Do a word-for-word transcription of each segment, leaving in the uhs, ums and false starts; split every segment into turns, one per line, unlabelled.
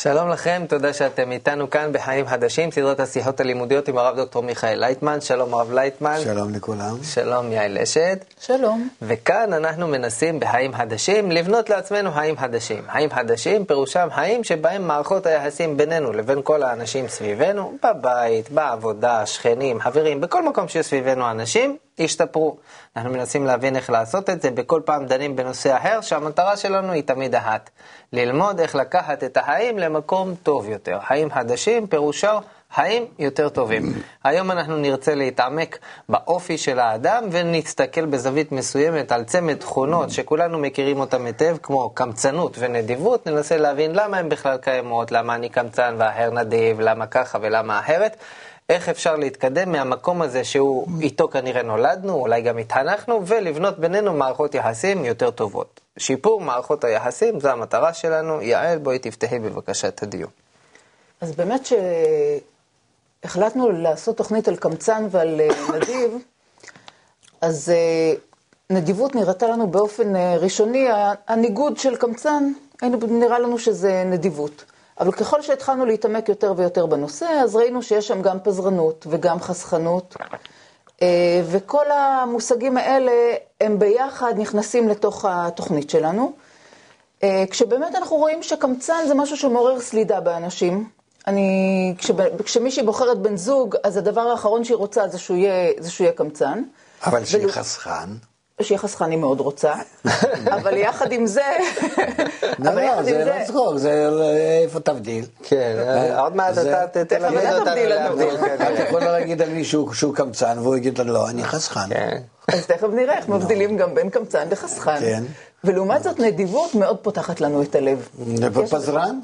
שלום לכם, תודה שאתם איתנו כאן בחיים חדשים, סדרת השיחות הלימודיות עם הרב דוקטור מיכאל לייטמן. שלום הרב לייטמן.
שלום לכולם.
שלום יעל אשד.
שלום.
וכאן אנחנו מנסים בחיים חדשים לבנות לעצמנו חיים חדשים. חיים חדשים פירושם חיים שבהם מערכות היחסים בינינו לבין כל האנשים סביבנו, בבית, בעבודה, שכנים, חברים, בכל מקום שסביבנו אנשים, השתפרו. אנחנו מנסים להבין איך לעשות את זה, בכל פעם דנים בנושא אחר, שהמטרה שלנו היא תמיד אחת. ללמוד איך לקחת את החיים למקום טוב יותר. חיים חדשים פירושו חיים יותר טובים. היום אנחנו נרצה להתעמק באופי של האדם, ונסתכל בזווית מסוימת על צמד תכונות שכולנו מכירים אותם היטב, כמו קמצנות ונדיבות. ננסה להבין למה הם בכלל קיימות, למה אני קמצן ואחר נדיב, למה ככה ולמה אחרת. איך אפשר להתקדם מהמקום הזה שהוא איתו כנראה נולדנו, אולי גם התחנכנו, ולבנות בינינו מערכות יחסים יותר טובות. שיפור מערכות היחסים, זו המטרה שלנו. יעל, בואי תפתחי בבקשה את הדיון.
אז באמת שהחלטנו לעשות תוכנית על קמצן ועל נדיב, אז נדיבות נראתה לנו באופן ראשוני, הניגוד של קמצן, נראה לנו שזה נדיבות. אבל ככל שהתחלנו להתעמק יותר ויותר בנושא, אז ראינו שיש שם גם פזרנות וגם חסכנות, וכל המושגים האלה הם ביחד נכנסים לתוך התוכנית שלנו, כשבאמת אנחנו רואים שקמצן זה משהו שמעורר סלידה באנשים. אני, כשמישהי בוחרת בן זוג, אז הדבר האחרון שהיא רוצה זה שהוא יהיה, זה שהוא יהיה קמצן.
אבל שהיא חסכן.
שהיא חסכן היא מאוד רוצה, אבל יחד עם זה...
לא, לא, זה לא צחוק, זה איפה תבדיל.
כן, עוד מעט אתה תלמד אותנו להבדיל.
אתה יכול להגיד על מישהו שהוא קמצן, והוא יגיד לו, לא, אני חסכן.
אז תכף נראה איך מבדילים גם בין קמצן לחסכן. ולעומת זאת נדיבות מאוד פותחת לנו את הלב.
פזרן?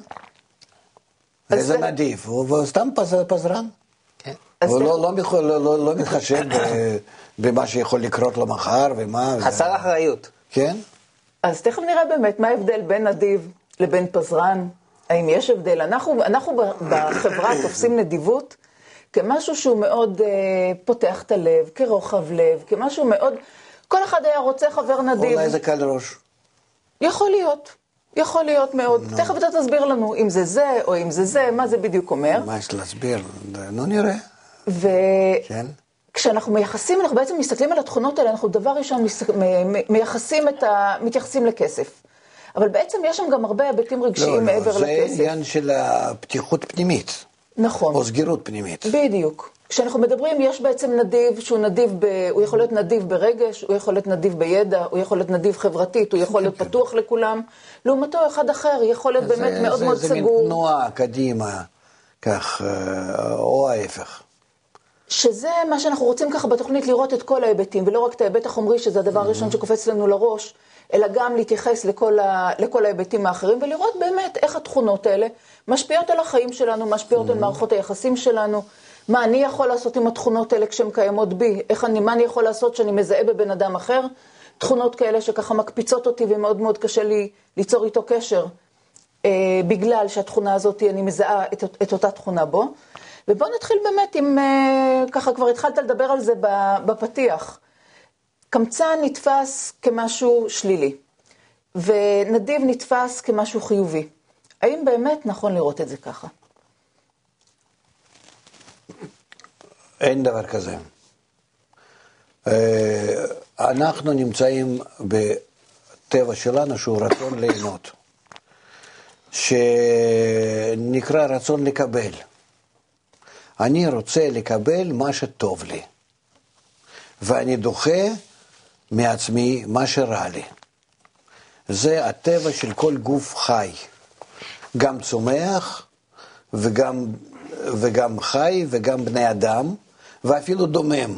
איזה נדיב, הוא סתם פזרן. הוא לא מתחשב במה שיכול לקרות לו מחר ומה...
חסר אחריות.
כן?
אז תכף נראה באמת מה ההבדל בין נדיב לבין פזרן. האם יש הבדל? אנחנו, אנחנו בחברה תופסים נדיבות כמשהו שהוא מאוד uh, פותח את הלב, כרוחב לב, כמשהו מאוד... כל אחד היה רוצה חבר נדיב.
אולי זה קל ראש.
יכול להיות. יכול להיות מאוד. No. תכף אתה תסביר לנו אם זה זה או אם זה זה, מה זה בדיוק אומר.
מה יש להסביר? נו נראה.
ו...
כן.
כשאנחנו מייחסים, אנחנו בעצם מסתכלים על התכונות האלה, אנחנו דבר ראשון מייחסים את ה... מתייחסים לכסף. אבל בעצם יש שם גם הרבה היבטים רגשיים לא, מעבר
לא,
לכסף.
זה עניין של הפתיחות פנימית.
נכון.
או סגירות פנימית.
בדיוק. כשאנחנו מדברים, יש בעצם נדיב, שהוא נדיב, ב... הוא יכול להיות נדיב ברגש, הוא יכול להיות נדיב בידע, הוא יכול להיות נדיב חברתית, הוא יכול להיות כן, פתוח כן. לכולם. לעומתו אחד אחר יכול להיות באמת
זה,
מאוד
זה,
מאוד
זה
סגור.
זה מין תנועה קדימה, כך, או ההפך.
שזה מה שאנחנו רוצים ככה בתוכנית, לראות את כל ההיבטים, ולא רק את ההיבט החומרי, שזה הדבר הראשון שקופץ לנו לראש, אלא גם להתייחס לכל, ה, לכל ההיבטים האחרים, ולראות באמת איך התכונות האלה משפיעות על החיים שלנו, משפיעות על מערכות היחסים שלנו, מה אני יכול לעשות עם התכונות האלה כשהן קיימות בי, איך אני, מה אני יכול לעשות שאני מזהה בבן אדם אחר, תכונות כאלה שככה מקפיצות אותי, ומאוד מאוד קשה לי ליצור איתו קשר, אה, בגלל שהתכונה הזאת, אני מזהה את, את אותה תכונה בו. ובואו נתחיל באמת עם, ככה כבר התחלת לדבר על זה בפתיח. קמצן נתפס כמשהו שלילי, ונדיב נתפס כמשהו חיובי. האם באמת נכון לראות את זה ככה?
אין דבר כזה. אנחנו נמצאים בטבע שלנו שהוא רצון ליהנות, שנקרא רצון לקבל. אני רוצה לקבל מה שטוב לי, ואני דוחה מעצמי מה שרע לי. זה הטבע של כל גוף חי, גם צומח וגם, וגם חי וגם בני אדם, ואפילו דומם.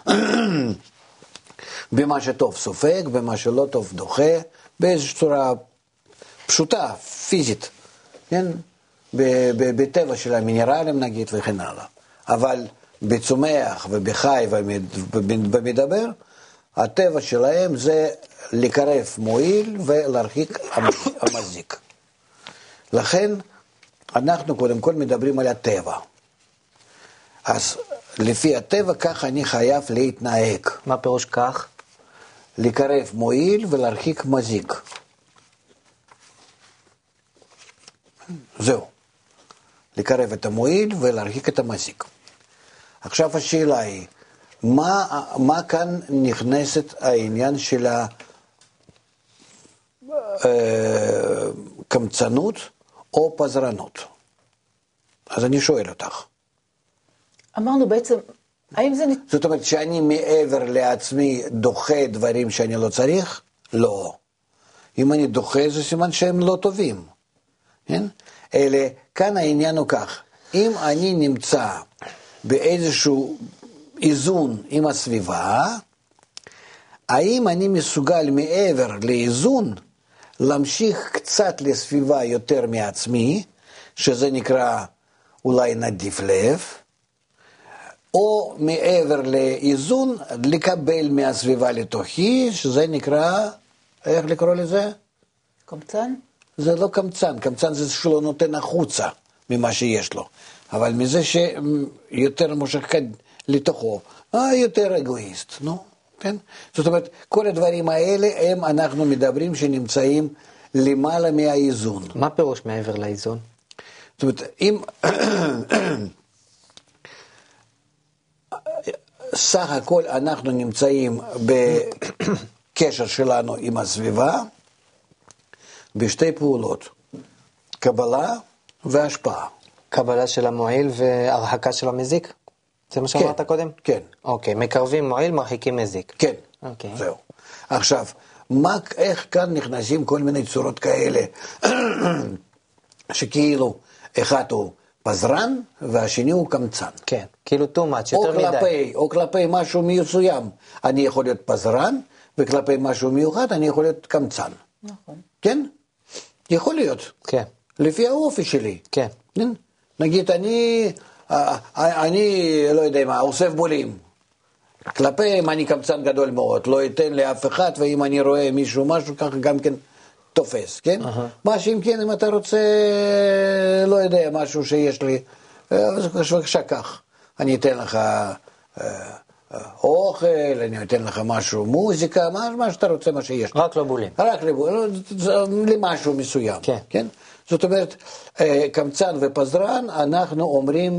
במה שטוב סופג, במה שלא טוב דוחה, באיזושהי צורה פשוטה, פיזית, כן? בטבע של המינרלים נגיד וכן הלאה. אבל בצומח ובחי ובמדבר, הטבע שלהם זה לקרב מועיל ולהרחיק המזיק. לכן אנחנו קודם כל מדברים על הטבע. אז לפי הטבע כך אני חייב להתנהג.
מה פירוש כך?
לקרב מועיל ולהרחיק מזיק. זהו. לקרב את המועיל ולהרחיק את המזיק. עכשיו השאלה היא, מה, מה כאן נכנסת העניין של הקמצנות או פזרנות? אז אני שואל אותך.
אמרנו בעצם, האם זה...
זאת אומרת שאני מעבר לעצמי דוחה דברים שאני לא צריך? לא. אם אני דוחה זה סימן שהם לא טובים. כן? אלא כאן העניין הוא כך, אם אני נמצא באיזשהו איזון עם הסביבה, האם אני מסוגל מעבר לאיזון להמשיך קצת לסביבה יותר מעצמי, שזה נקרא אולי נדיף לב, או מעבר לאיזון לקבל מהסביבה לתוכי, שזה נקרא, איך לקרוא לזה?
קמצן?
זה לא קמצן, קמצן זה שלא נותן החוצה ממה שיש לו, אבל מזה שיותר מושך לתוכו, יותר אגואיסט, נו, כן? זאת אומרת, כל הדברים האלה הם אנחנו מדברים שנמצאים למעלה מהאיזון.
מה פירוש מעבר לאיזון?
זאת אומרת, אם סך הכל אנחנו נמצאים בקשר שלנו עם הסביבה, בשתי פעולות, קבלה והשפעה.
קבלה של המועיל והרחקה של המזיק? זה מה שאמרת
כן,
קודם?
כן.
אוקיי, מקרבים מועיל, מרחיקים מזיק.
כן,
אוקיי.
זהו. עכשיו, מה, איך כאן נכנסים כל מיני צורות כאלה, שכאילו אחד הוא פזרן והשני הוא קמצן.
כן, כאילו too much, יותר
או
מדי.
כלפי, או כלפי משהו מסוים, אני יכול להיות פזרן, וכלפי משהו מיוחד אני יכול להיות קמצן.
נכון.
כן? יכול להיות.
כן.
לפי האופי שלי.
כן.
כן? נגיד, אני, אני, לא יודע מה, אוסף בולים. כלפיהם אני קמצן גדול מאוד, לא אתן לאף אחד, ואם אני רואה מישהו משהו, ככה גם כן תופס, כן? Uh-huh. מה שאם כן, אם אתה רוצה, לא יודע, משהו שיש לי, אז בבקשה כך. אני אתן לך אה, אוכל, אני אתן לך משהו, מוזיקה, מה, מה שאתה רוצה, מה שיש.
רק לא בולים.
רק לבולים, למשהו מסוים.
כן.
כן? זאת אומרת, קמצן ופזרן, אנחנו אומרים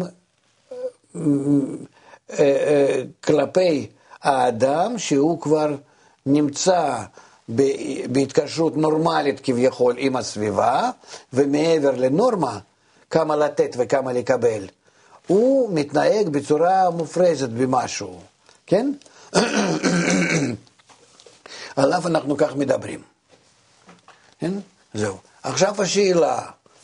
כלפי האדם שהוא כבר נמצא בהתקשרות נורמלית כביכול עם הסביבה, ומעבר לנורמה, כמה לתת וכמה לקבל, הוא מתנהג בצורה מופרזת במשהו, כן? עליו אנחנו כך מדברים. כן? זהו. עכשיו השאלה,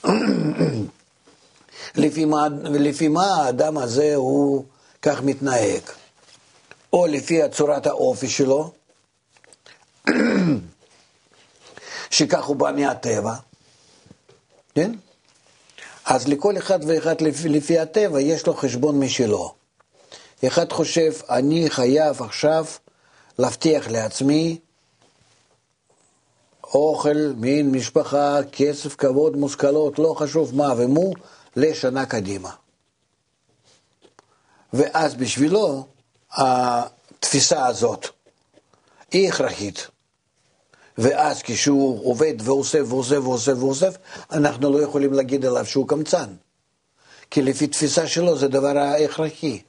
לפי מה, לפי מה האדם הזה הוא כך מתנהג, או לפי צורת האופי שלו, שכך הוא בא מהטבע, כן? אז לכל אחד ואחד לפי, לפי הטבע יש לו חשבון משלו. אחד חושב, אני חייב עכשיו להבטיח לעצמי אוכל, מין, משפחה, כסף, כבוד, מושכלות, לא חשוב מה ומו, לשנה קדימה. ואז בשבילו, התפיסה הזאת היא הכרחית. ואז כשהוא עובד ואוסף ואוסף ואוסף ואוסף, אנחנו לא יכולים להגיד עליו שהוא קמצן. כי לפי תפיסה שלו זה דבר הכרחי.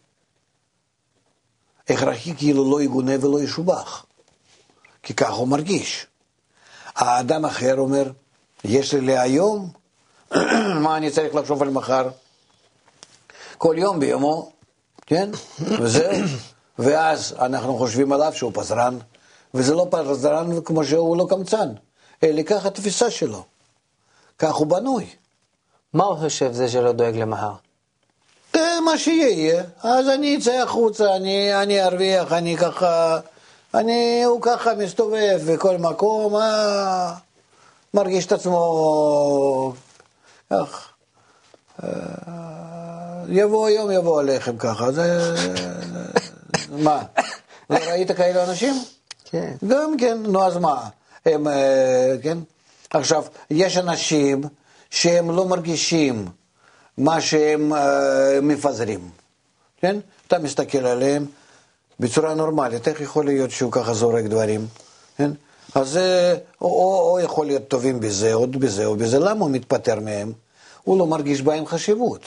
הכרחי כאילו לא יגונה ולא ישובח. כי כך הוא מרגיש. האדם אחר אומר, יש לי להיום, מה אני צריך לחשוב על מחר? כל יום ביומו, כן? וזהו. ואז אנחנו חושבים עליו שהוא פזרן, וזה לא פזרן כמו שהוא לא קמצן, אלא כך התפיסה שלו. כך הוא בנוי.
מה הוא חושב זה שלא דואג למחר?
מה שיהיה. אז אני אצא החוצה, אני, אני ארוויח, אני ככה... אני, הוא ככה מסתובב בכל מקום, אה, מרגיש את עצמו, כך, אה, יבוא היום, יבוא עליכם ככה, זה, מה, לא ראית כאלה אנשים?
כן.
גם כן, נו אז מה, הם, אה, כן, עכשיו, יש אנשים שהם לא מרגישים מה שהם אה, מפזרים, כן? אתה מסתכל עליהם, בצורה נורמלית, איך יכול להיות שהוא ככה זורק דברים? כן? אז או, או, או יכול להיות טובים בזה, או בזה, או בזה, למה הוא מתפטר מהם? הוא לא מרגיש בהם חשיבות.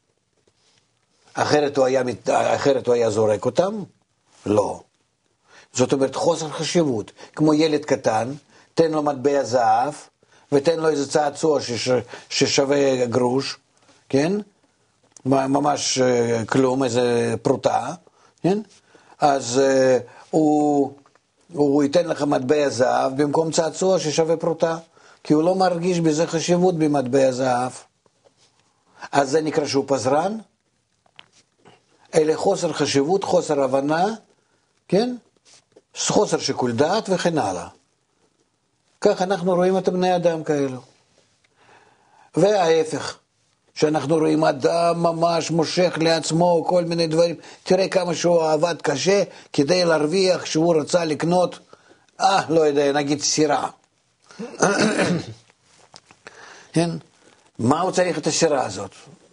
אחרת הוא היה, אחרת הוא היה זורק אותם? לא. זאת אומרת, חוסר חשיבות. כמו ילד קטן, תן לו מטבע זהב, ותן לו איזה צעצוע שש, ששווה גרוש, כן? ממש כלום, איזה פרוטה, כן? אז uh, הוא, הוא ייתן לך מטבע זהב במקום צעצוע ששווה פרוטה, כי הוא לא מרגיש בזה חשיבות במטבע זהב. אז זה נקרא שהוא פזרן? אלה חוסר חשיבות, חוסר הבנה, כן? חוסר שיקול דעת וכן הלאה. כך אנחנו רואים את בני אדם כאלו. וההפך, שאנחנו רואים אדם ממש מושך לעצמו כל מיני דברים. תראה כמה שהוא עבד קשה כדי להרוויח שהוא רצה לקנות, אה, לא יודע, נגיד סירה. כן? מה הוא צריך את הסירה הזאת?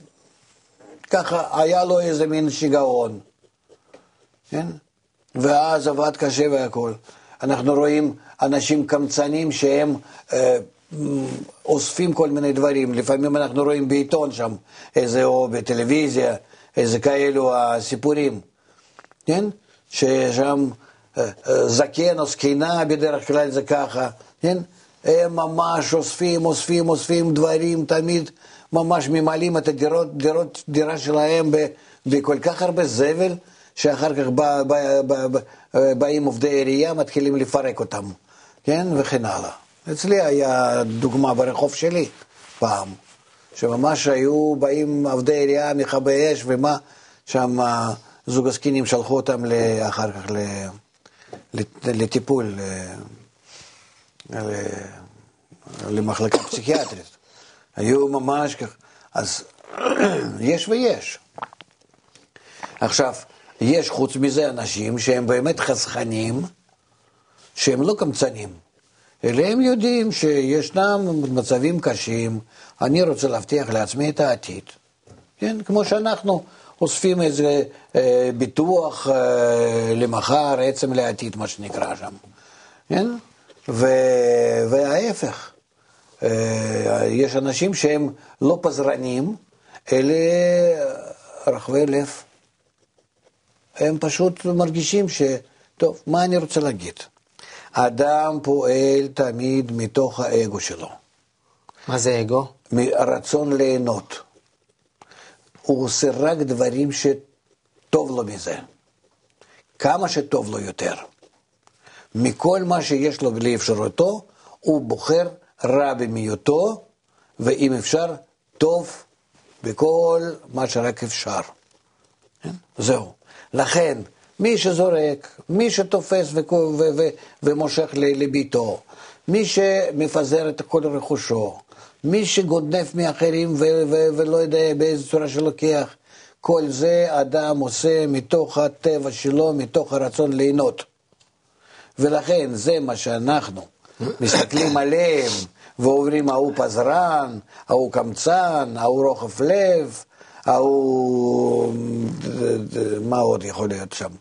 ככה היה לו איזה מין שיגעון. כן? ואז עבד קשה והכל. אנחנו רואים אנשים קמצנים שהם אה, אוספים כל מיני דברים. לפעמים אנחנו רואים בעיתון שם, איזה או בטלוויזיה, איזה כאלו הסיפורים. כן? ששם אה, אה, זקן או זקנה בדרך כלל זה ככה. כן? הם ממש אוספים, אוספים, אוספים דברים, תמיד ממש ממלאים את הדירות, דירות, דירה שלהם בכל כך הרבה זבל, שאחר כך בא, בא, בא, בא, באים עובדי עירייה, מתחילים לפרק אותם, כן? וכן הלאה. אצלי היה דוגמה ברחוב שלי פעם, שממש היו באים עובדי עירייה, מכבי אש ומה, שם זוג הזקנים שלחו אותם אחר כך לטיפול, למחלקה פסיכיאטרית. היו ממש כך, אז יש ויש. עכשיו, יש חוץ מזה אנשים שהם באמת חסכנים, שהם לא קמצנים, אלא הם יודעים שישנם מצבים קשים, אני רוצה להבטיח לעצמי את העתיד. כן? כמו שאנחנו אוספים איזה אה, ביטוח אה, למחר, עצם לעתיד, מה שנקרא שם. כן? ו... וההפך. אה, יש אנשים שהם לא פזרנים, אלה רחבי לב. הם פשוט מרגישים ש... טוב, מה אני רוצה להגיד? האדם פועל תמיד מתוך האגו שלו.
מה זה אגו?
הרצון ליהנות. הוא עושה רק דברים שטוב לו מזה. כמה שטוב לו יותר. מכל מה שיש לו לאפשרותו, הוא בוחר רע במיעוטו, ואם אפשר, טוב בכל מה שרק אפשר. זהו. לכן, מי שזורק, מי שתופס ו- ו- ו- ומושך לביתו, מי שמפזר את כל רכושו, מי שגודנף מאחרים ו- ו- ולא יודע באיזה צורה שלוקח, כל זה אדם עושה מתוך הטבע שלו, מתוך הרצון ליהנות. ולכן זה מה שאנחנו מסתכלים עליהם ואומרים, ההוא פזרן, ההוא קמצן, ההוא רוחב לב, ההוא, מה עוד יכול להיות שם?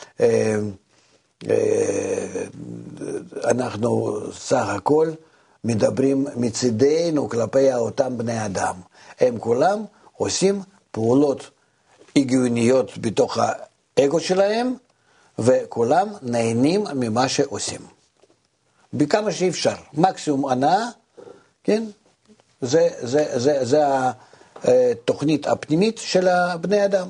אנחנו סך הכל מדברים מצידנו כלפי אותם בני אדם. הם כולם עושים פעולות הגיוניות בתוך האגו שלהם, וכולם נהנים ממה שעושים. בכמה שאפשר. מקסימום ענה, כן? זה, זה, זה, זה התוכנית הפנימית של הבני אדם.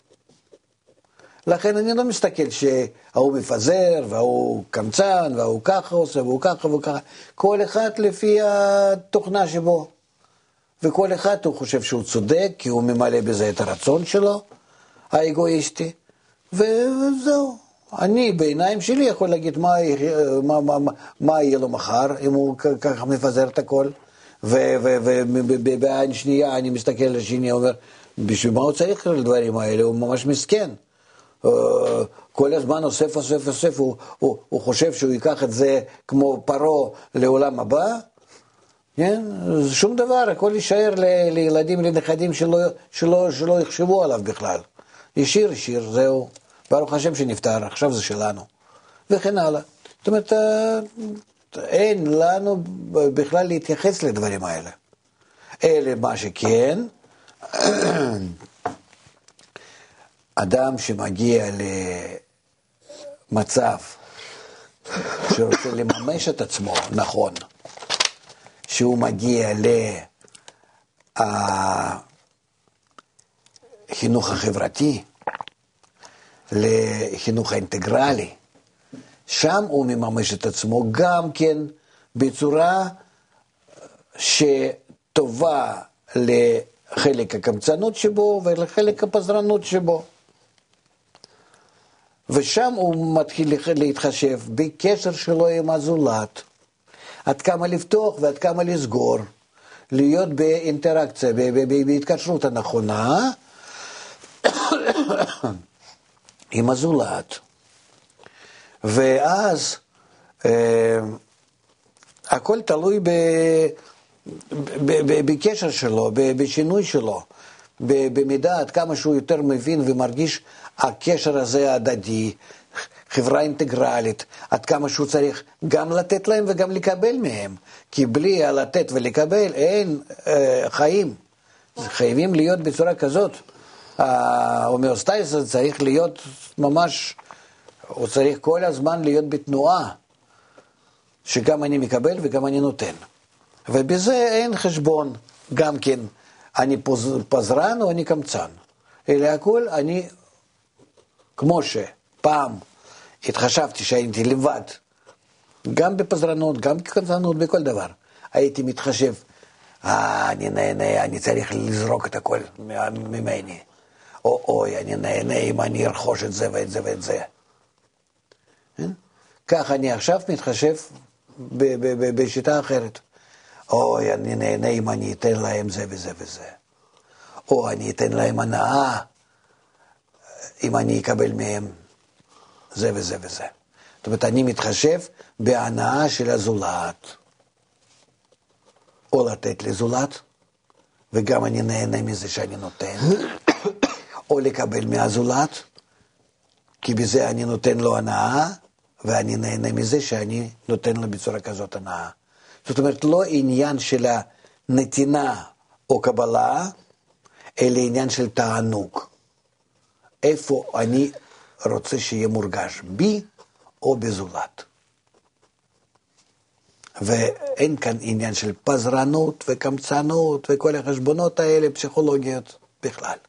לכן אני לא מסתכל שההוא מפזר, והוא קמצן, והוא ככה עושה, והוא ככה והוא ככה. כל אחד לפי התוכנה שבו. וכל אחד הוא חושב שהוא צודק, כי הוא ממלא בזה את הרצון שלו, האגואיסטי. וזהו. אני בעיניים שלי יכול להגיד מה, מה, מה, מה, מה יהיה לו מחר, אם הוא ככה מפזר את הכל. ובעין שנייה אני מסתכל על השני, אומר, בשביל מה הוא צריך לדברים האלה? הוא ממש מסכן. כל הזמן אוסף, אוסף, אוסף, הוא, הוא, הוא חושב שהוא ייקח את זה כמו פרו לעולם הבא, כן? שום דבר, הכל יישאר ל, לילדים, לנכדים שלא, שלא, שלא יחשבו עליו בכלל. ישיר, ישיר, זהו. ברוך השם שנפטר, עכשיו זה שלנו. וכן הלאה. זאת אומרת, אין לנו בכלל להתייחס לדברים האלה. אלא מה שכן, אדם שמגיע למצב שרוצה לממש את עצמו, נכון, שהוא מגיע לחינוך החברתי, לחינוך האינטגרלי, שם הוא מממש את עצמו גם כן בצורה שטובה לחלק הקמצנות שבו ולחלק הפזרנות שבו. ושם הוא מתחיל להתחשב בקשר שלו עם הזולת, עד כמה לפתוח ועד כמה לסגור, להיות באינטראקציה, בהתקשרות הנכונה עם הזולת. ואז אה, הכל תלוי ב, ב, ב, בקשר שלו, ב, בשינוי שלו, ב, במידה עד כמה שהוא יותר מבין ומרגיש הקשר הזה הדדי, חברה אינטגרלית, עד כמה שהוא צריך גם לתת להם וגם לקבל מהם, כי בלי לתת ולקבל אין אה, חיים, חייבים להיות בצורה כזאת. ההומאוסטזיס צריך להיות ממש, הוא צריך כל הזמן להיות בתנועה, שגם אני מקבל וגם אני נותן. ובזה אין חשבון, גם כן, אני פזרן או אני קמצן. אלא הכל אני, כמו שפעם התחשבתי שהייתי לבד, גם בפזרנות, גם בקמצנות, בכל דבר. הייתי מתחשב, אה, אני נהנה, אני צריך לזרוק את הכל ממני. או אוי, אני נהנה אם אני ארכוש את זה ואת זה ואת זה. כך אני עכשיו מתחשב בשיטה אחרת. אוי, אני נהנה אם אני אתן להם זה וזה וזה. או אני אתן להם הנאה אם אני אקבל מהם זה וזה וזה. זאת אומרת, אני מתחשב בהנאה של הזולת. או לתת לזולת, וגם אני נהנה מזה שאני נותן. או לקבל מהזולת, כי בזה אני נותן לו הנאה, ואני נהנה מזה שאני נותן לו בצורה כזאת הנאה. זאת אומרת, לא עניין של הנתינה או קבלה, אלא עניין של תענוג. איפה אני רוצה שיהיה מורגש, בי או בזולת. ואין כאן עניין של פזרנות וקמצנות וכל החשבונות האלה פסיכולוגיות בכלל.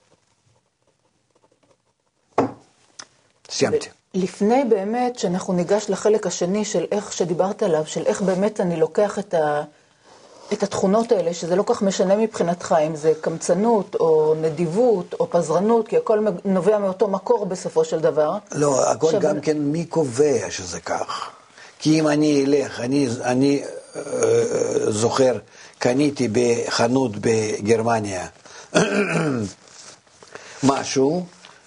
סיימתי.
לפני באמת שאנחנו ניגש לחלק השני של איך שדיברת עליו, של איך באמת אני לוקח את, ה, את התכונות האלה, שזה לא כך משנה מבחינתך, אם זה קמצנות או נדיבות או פזרנות, כי הכל נובע מאותו מקור בסופו של דבר.
לא, הכל שב... גם כן מי קובע שזה כך. כי אם אני אלך, אני, אני אה, זוכר, קניתי בחנות בגרמניה משהו,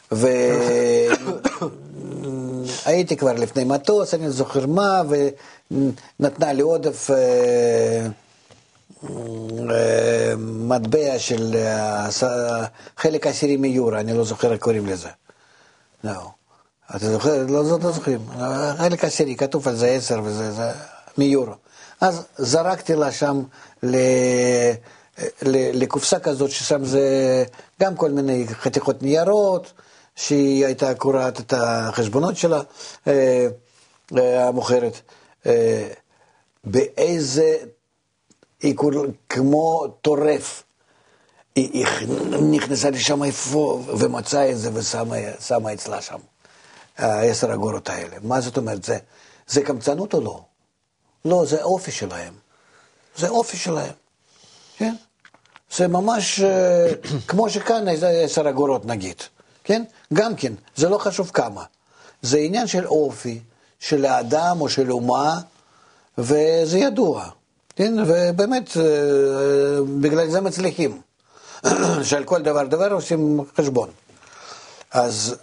והייתי כבר לפני מטוס, אני זוכר מה, ונתנה לי עודף מטבע של חלק עשירי מיורה, אני לא זוכר איך קוראים לזה. לא. אתה זוכר? לא זוכרים. חלק עשירי, כתוב על זה עשר וזה, זה מיורה. אז זרקתי לה שם לקופסה כזאת, ששם זה גם כל מיני חתיכות ניירות, שהיא הייתה קוראת את החשבונות שלה, אה, אה, המוכרת, אה, באיזה, היא כמו טורף, היא, היא נכנסה לשם איפה ומצאה את זה ושמה אצלה שם, העשר אגורות האלה. מה זאת אומרת? זה, זה קמצנות או לא? לא, זה אופי שלהם. זה אופי שלהם. כן? זה ממש אה, כמו שכאן עשר אגורות נגיד. כן? גם כן, זה לא חשוב כמה. זה עניין של אופי, של האדם או של אומה, וזה ידוע. כן? ובאמת, בגלל זה מצליחים. שעל כל דבר דבר עושים חשבון. אז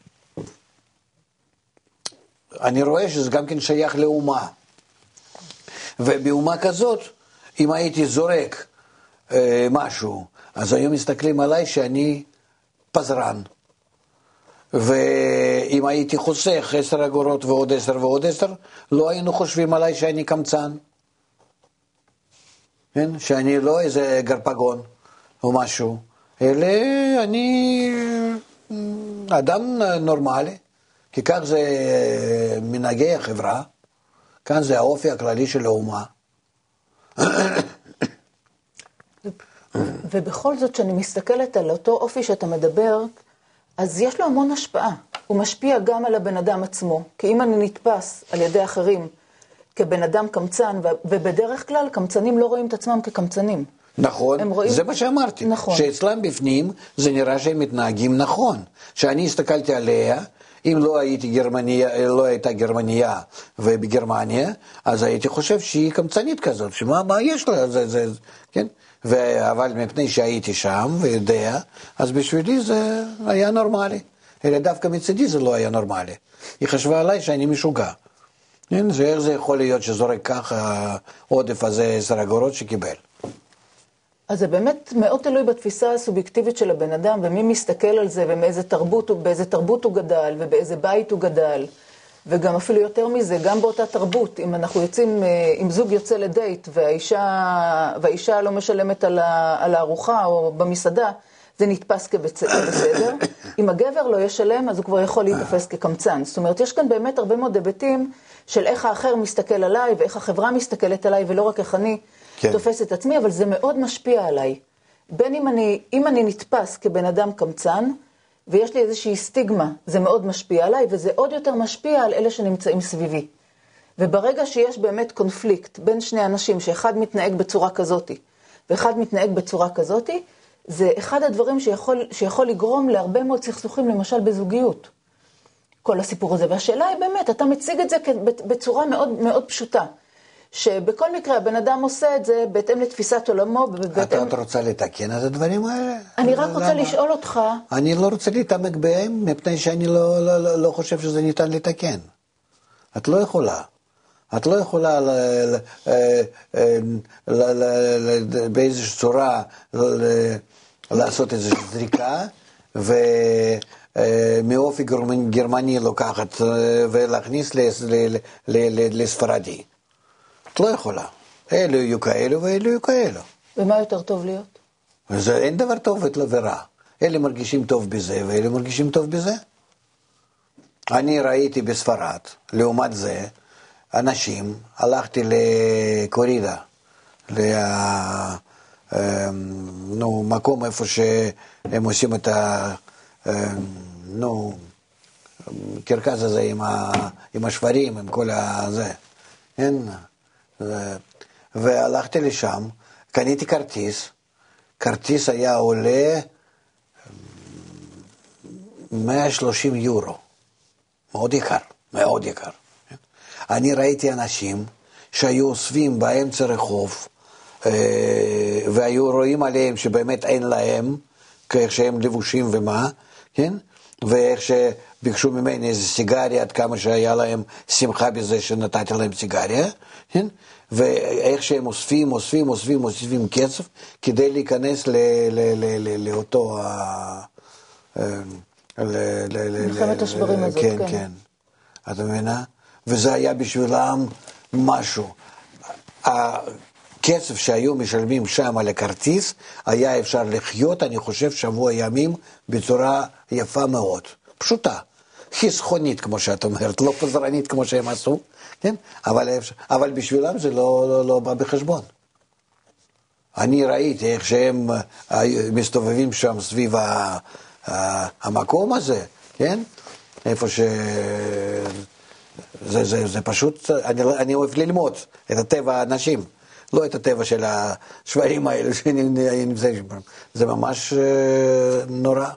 אני רואה שזה גם כן שייך לאומה. ובאומה כזאת, אם הייתי זורק אה, משהו, אז היו מסתכלים עליי שאני פזרן. ואם הייתי חוסך עשר אגורות ועוד עשר ועוד עשר, לא היינו חושבים עליי שאני קמצן. כן? שאני לא איזה גרפגון או משהו, אלא אני אדם נורמלי, כי כך זה מנהגי החברה, כאן זה האופי הכללי של האומה.
ובכל זאת, שאני מסתכלת על אותו אופי שאתה מדבר, אז יש לו המון השפעה. הוא משפיע גם על הבן אדם עצמו. כי אם אני נתפס על ידי אחרים כבן אדם קמצן, ובדרך כלל קמצנים לא רואים את עצמם כקמצנים.
נכון,
רואים...
זה מה שאמרתי.
נכון.
שאצלם בפנים זה נראה שהם מתנהגים נכון. שאני הסתכלתי עליה, אם לא הייתי גרמניה, לא הייתה גרמניה ובגרמניה, אז הייתי חושב שהיא קמצנית כזאת, שמה מה יש לה, זה, זה, כן? ו... אבל מפני שהייתי שם ויודע, אז בשבילי זה היה נורמלי. אלא דווקא מצדי זה לא היה נורמלי. היא חשבה עליי שאני משוגע. כן? זה איך זה יכול להיות שזורק ככה עודף הזה עשר אגורות שקיבל.
אז זה באמת מאוד תלוי בתפיסה הסובייקטיבית של הבן אדם, ומי מסתכל על זה, ומאיזה תרבות, באיזה תרבות הוא גדל, ובאיזה בית הוא גדל. וגם אפילו יותר מזה, גם באותה תרבות, אם אנחנו יוצאים, אם זוג יוצא לדייט, והאישה, והאישה לא משלמת על, ה, על הארוחה או במסעדה, זה נתפס כבסדר. אם הגבר לא ישלם, אז הוא כבר יכול להתאפס כקמצן. זאת אומרת, יש כאן באמת הרבה מאוד היבטים של איך האחר מסתכל עליי, ואיך החברה מסתכלת עליי, ולא רק איך אני כן. תופס את עצמי, אבל זה מאוד משפיע עליי. בין אם אני, אם אני נתפס כבן אדם קמצן, ויש לי איזושהי סטיגמה, זה מאוד משפיע עליי, וזה עוד יותר משפיע על אלה שנמצאים סביבי. וברגע שיש באמת קונפליקט בין שני אנשים, שאחד מתנהג בצורה כזאת, ואחד מתנהג בצצורה כזאת, זה אחד הדברים שיכול, שיכול לגרום להרבה מאוד סכסוכים, למשל בזוגיות. כל הסיפור הזה. והשאלה היא באמת, אתה מציג את זה בצורה מאוד, מאוד פשוטה. שבכל מקרה הבן אדם עושה את זה בהתאם לתפיסת עולמו.
אתה עוד רוצה לתקן את הדברים האלה?
אני רק רוצה לשאול אותך.
אני לא רוצה להתעמק בהם, מפני שאני לא, לא, לא, לא חושב שזה ניתן לתקן. את לא יכולה. את לא יכולה באיזושהי צורה לעשות איזושהי זריקה, ומאופי גרמני לוקחת ולהכניס לספרדי. את לא יכולה. אלו יהיו כאלו ואלו יהיו כאלו.
ומה יותר טוב להיות?
אין דבר טוב ורע. אלה מרגישים טוב בזה ואלה מרגישים טוב בזה. אני ראיתי בספרד, לעומת זה, אנשים, הלכתי לקורידה, למקום איפה שהם עושים את הקרקס הזה עם השברים, עם כל הזה. והלכתי לשם, קניתי כרטיס, כרטיס היה עולה מאה ושלושים יורו, מאוד יקר, מאוד יקר. אני ראיתי אנשים שהיו אוספים באמצע רחוב, והיו רואים עליהם שבאמת אין להם, כאיך שהם לבושים ומה, כן? ואיך שביקשו ממני איזה סיגריה, עד כמה שהיה להם שמחה בזה שנתתי להם סיגריה, כן? ואיך שהם אוספים, אוספים, אוספים, אוספים כסף, כדי להיכנס לאותו...
מלחמת השברים הזאת,
כן, כן. אתה מבינה? וזה היה בשבילם משהו. הכסף שהיו משלמים שם על הכרטיס, היה אפשר לחיות, אני חושב, שבוע ימים בצורה יפה מאוד. פשוטה. חסכונית, כמו שאת אומרת, לא פזרנית כמו שהם עשו, כן? אבל, אבל בשבילם זה לא, לא, לא בא בחשבון. אני ראיתי איך שהם מסתובבים שם סביב ה, ה, המקום הזה, כן? איפה ש... זה, זה, זה פשוט, אני, אני אוהב ללמוד את הטבע האנשים, לא את הטבע של השברים האלה שנמצאים. זה ממש נורא.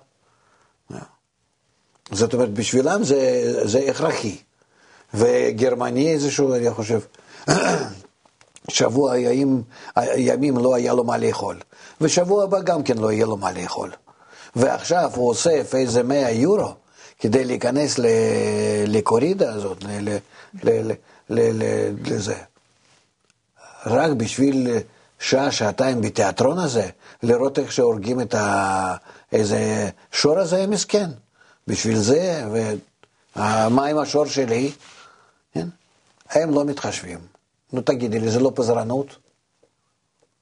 זאת אומרת, בשבילם זה, זה הכרחי. וגרמני איזשהו, אני חושב, שבוע ימים, ימים לא היה לו מה לאכול. ושבוע הבא גם כן לא יהיה לו מה לאכול. ועכשיו הוא אוסף איזה מאה יורו, כדי להיכנס לקורידה הזאת, לזה. רק בשביל שעה, שעתיים בתיאטרון הזה, לראות איך שהורגים את איזה שור הזה מסכן. בשביל זה, ומה עם השור שלי? הם לא מתחשבים. נו תגידי לי, זה לא פזרנות?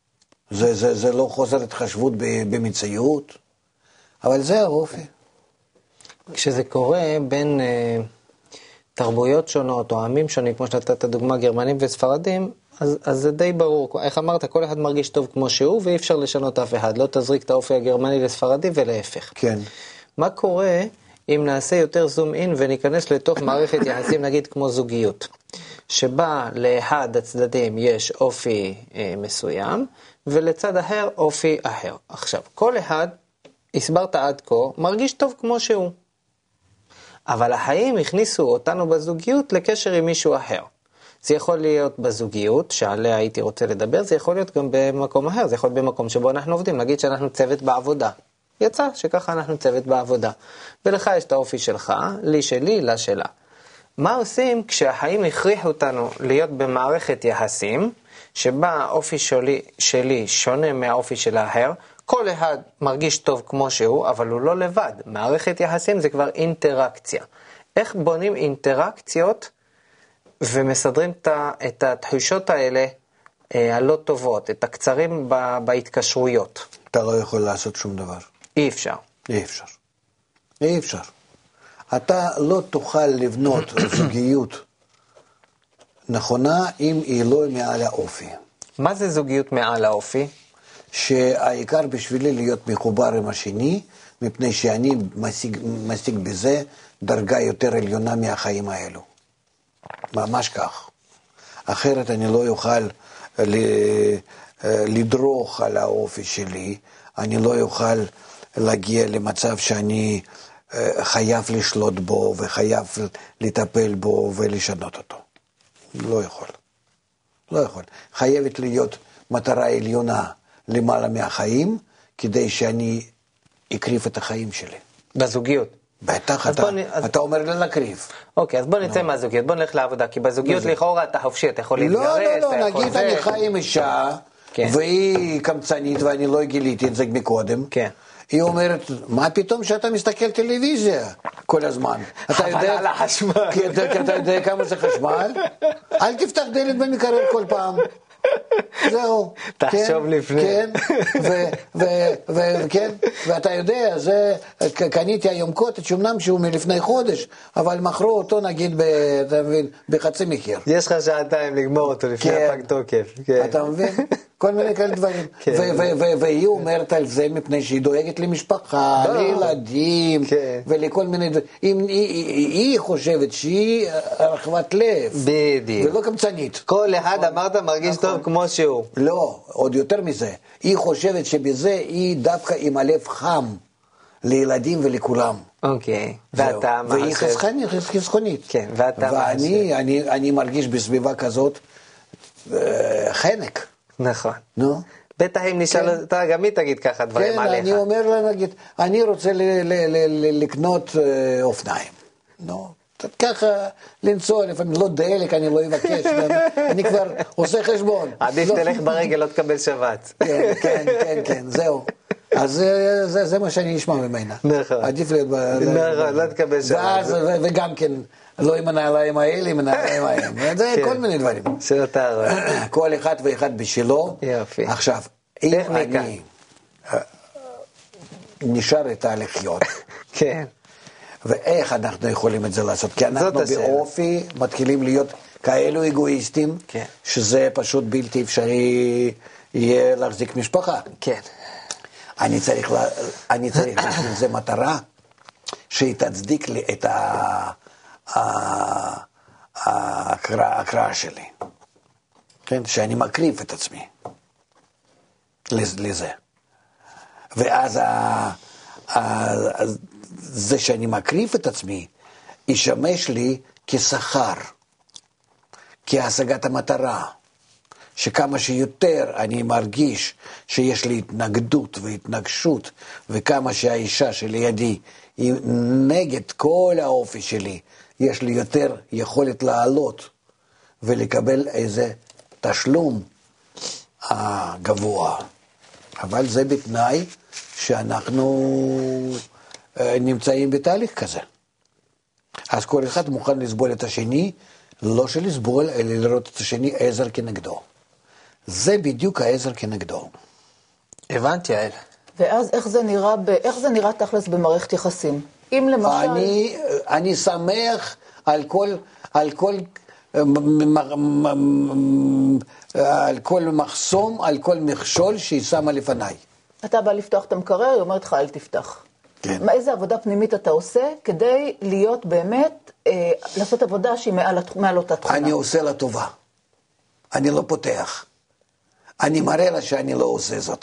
זה, זה, זה לא חוזר התחשבות במציאות, אבל זה האופי.
כשזה קורה בין uh, תרבויות שונות או עמים שונים, כמו שנתת דוגמה גרמנים וספרדים, אז, אז זה די ברור. איך אמרת, כל אחד מרגיש טוב כמו שהוא, ואי אפשר לשנות אף אחד. לא תזריק את האופי הגרמני לספרדי ולהפך.
כן.
מה קורה אם נעשה יותר זום אין וניכנס לתוך מערכת יחסים, נגיד כמו זוגיות, שבה לאחד הצדדים יש אופי אה, מסוים, ולצד אחר אופי אחר. עכשיו, כל אחד, הסברת עד כה, מרגיש טוב כמו שהוא. אבל החיים הכניסו אותנו בזוגיות לקשר עם מישהו אחר. זה יכול להיות בזוגיות, שעליה הייתי רוצה לדבר, זה יכול להיות גם במקום אחר, זה יכול להיות במקום שבו אנחנו עובדים, נגיד שאנחנו צוות בעבודה. יצא שככה אנחנו צוות בעבודה. ולך יש את האופי שלך, לי שלי, לה שלה. מה עושים כשהחיים הכריחו אותנו להיות במערכת יחסים, שבה האופי שלי, שלי שונה מהאופי של האחר, כל אחד מרגיש טוב כמו שהוא, אבל הוא לא לבד. מערכת יחסים זה כבר אינטראקציה. איך בונים אינטראקציות ומסדרים את התחושות האלה אה, הלא טובות, את הקצרים ב, בהתקשרויות?
אתה לא יכול לעשות שום דבר.
אי אפשר.
אי אפשר. אי אפשר. אתה לא תוכל לבנות זוגיות נכונה אם היא לא מעל האופי.
מה זה זוגיות מעל האופי?
שהעיקר בשבילי להיות מחובר עם השני, מפני שאני משיג, משיג בזה דרגה יותר עליונה מהחיים האלו. ממש כך. אחרת אני לא אוכל לדרוך על האופי שלי, אני לא אוכל להגיע למצב שאני חייב לשלוט בו וחייב לטפל בו ולשנות אותו. לא יכול. לא יכול. חייבת להיות מטרה עליונה למעלה מהחיים, כדי שאני אקריב את החיים שלי.
בזוגיות.
בטח, אתה, בוא, אתה אז... אומר לי להקריב.
אוקיי, אז בוא נצא no. מהזוגיות, בוא נלך לעבודה, כי בזוגיות לכאורה אתה חופשי, אתה יכול להתגרש.
לא, לא, לא, נגיד אני חי עם אישה, כן. והיא קמצנית ואני לא גיליתי את זה מקודם. כן. היא אומרת, מה פתאום שאתה מסתכל טלוויזיה כל הזמן?
אתה יודע על החשמל.
כי אתה, אתה יודע כמה זה חשמל? אל תפתח דלת במקרר כל פעם. זהו.
תחשוב לפני.
כן, וכן, ואתה יודע, זה, קניתי היום קוטג' שאומנם שהוא מלפני חודש, אבל מכרו אותו נגיד, אתה מבין, בחצי מחיר.
יש לך שעתיים לגמור אותו לפני הפג תוקף.
אתה מבין? כל מיני כאלה דברים. והיא אומרת על זה מפני שהיא דואגת למשפחה, לילדים, ולכל מיני דברים. היא חושבת שהיא רחבת לב.
בדיוק.
ולא קמצנית.
כל אחד אמרת מרגיש טוב כמו שהוא.
לא, עוד יותר מזה. היא חושבת שבזה היא דווקא עם הלב חם לילדים ולכולם.
אוקיי. ואתה מה
והיא חסכונית.
כן, ואתה מה
ואני מרגיש בסביבה כזאת חנק.
נכון.
נו?
בטח אם נשאל אותה, גם היא תגיד ככה דברים עליך.
כן, אני אומר לה, נגיד, אני רוצה לקנות אופניים. נו, ככה לנסוע, לפעמים לא דלק, אני לא אבקש, אני כבר עושה חשבון.
עדיף תלך ברגל, לא תקבל שבת.
כן, כן, כן, כן, זהו. אז זה מה שאני אשמע ממנה.
נכון.
עדיף להיות...
נכון, לא תקבל שבת.
וגם כן... לא עם הנעליים האלה, עם הנעליים האלה. זה כל מיני דברים.
שאתה רואה.
כל אחד ואחד בשלו.
יופי.
עכשיו, אם אני נשאר איתה לחיות,
כן.
ואיך אנחנו יכולים את זה לעשות? כי אנחנו באופי מתחילים להיות כאלו אגואיסטים, שזה פשוט בלתי אפשרי יהיה להחזיק משפחה.
כן.
אני צריך, אני צריך לזה מטרה שהיא תצדיק לי את ה... ההקראה שלי, כן? שאני מקריב את עצמי לזה. ואז זה שאני מקריב את עצמי ישמש לי כשכר, כהשגת המטרה, שכמה שיותר אני מרגיש שיש לי התנגדות והתנגשות, וכמה שהאישה שלידי היא נגד כל האופי שלי, יש לי יותר יכולת לעלות ולקבל איזה תשלום גבוה. אבל זה בתנאי שאנחנו נמצאים בתהליך כזה. אז כל אחד מוכן לסבול את השני, לא שלסבול, אלא לראות את השני עזר כנגדו. זה בדיוק העזר כנגדו.
הבנתי, יעל.
ואז איך זה נראה, ב... איך זה נראה תכלס במערכת יחסים? אם למשל...
אני, אני שמח על כל, על כל, על כל מחסום, על כל מכשול שהיא שמה לפניי.
אתה בא לפתוח את המקרר, היא אומרת לך, אל תפתח.
כן.
מה, איזה עבודה פנימית אתה עושה כדי להיות באמת, אה, לעשות עבודה שהיא מעל, מעל אותה תכונה?
אני עושה לה טובה. אני לא פותח. אני מראה לה שאני לא עושה זאת.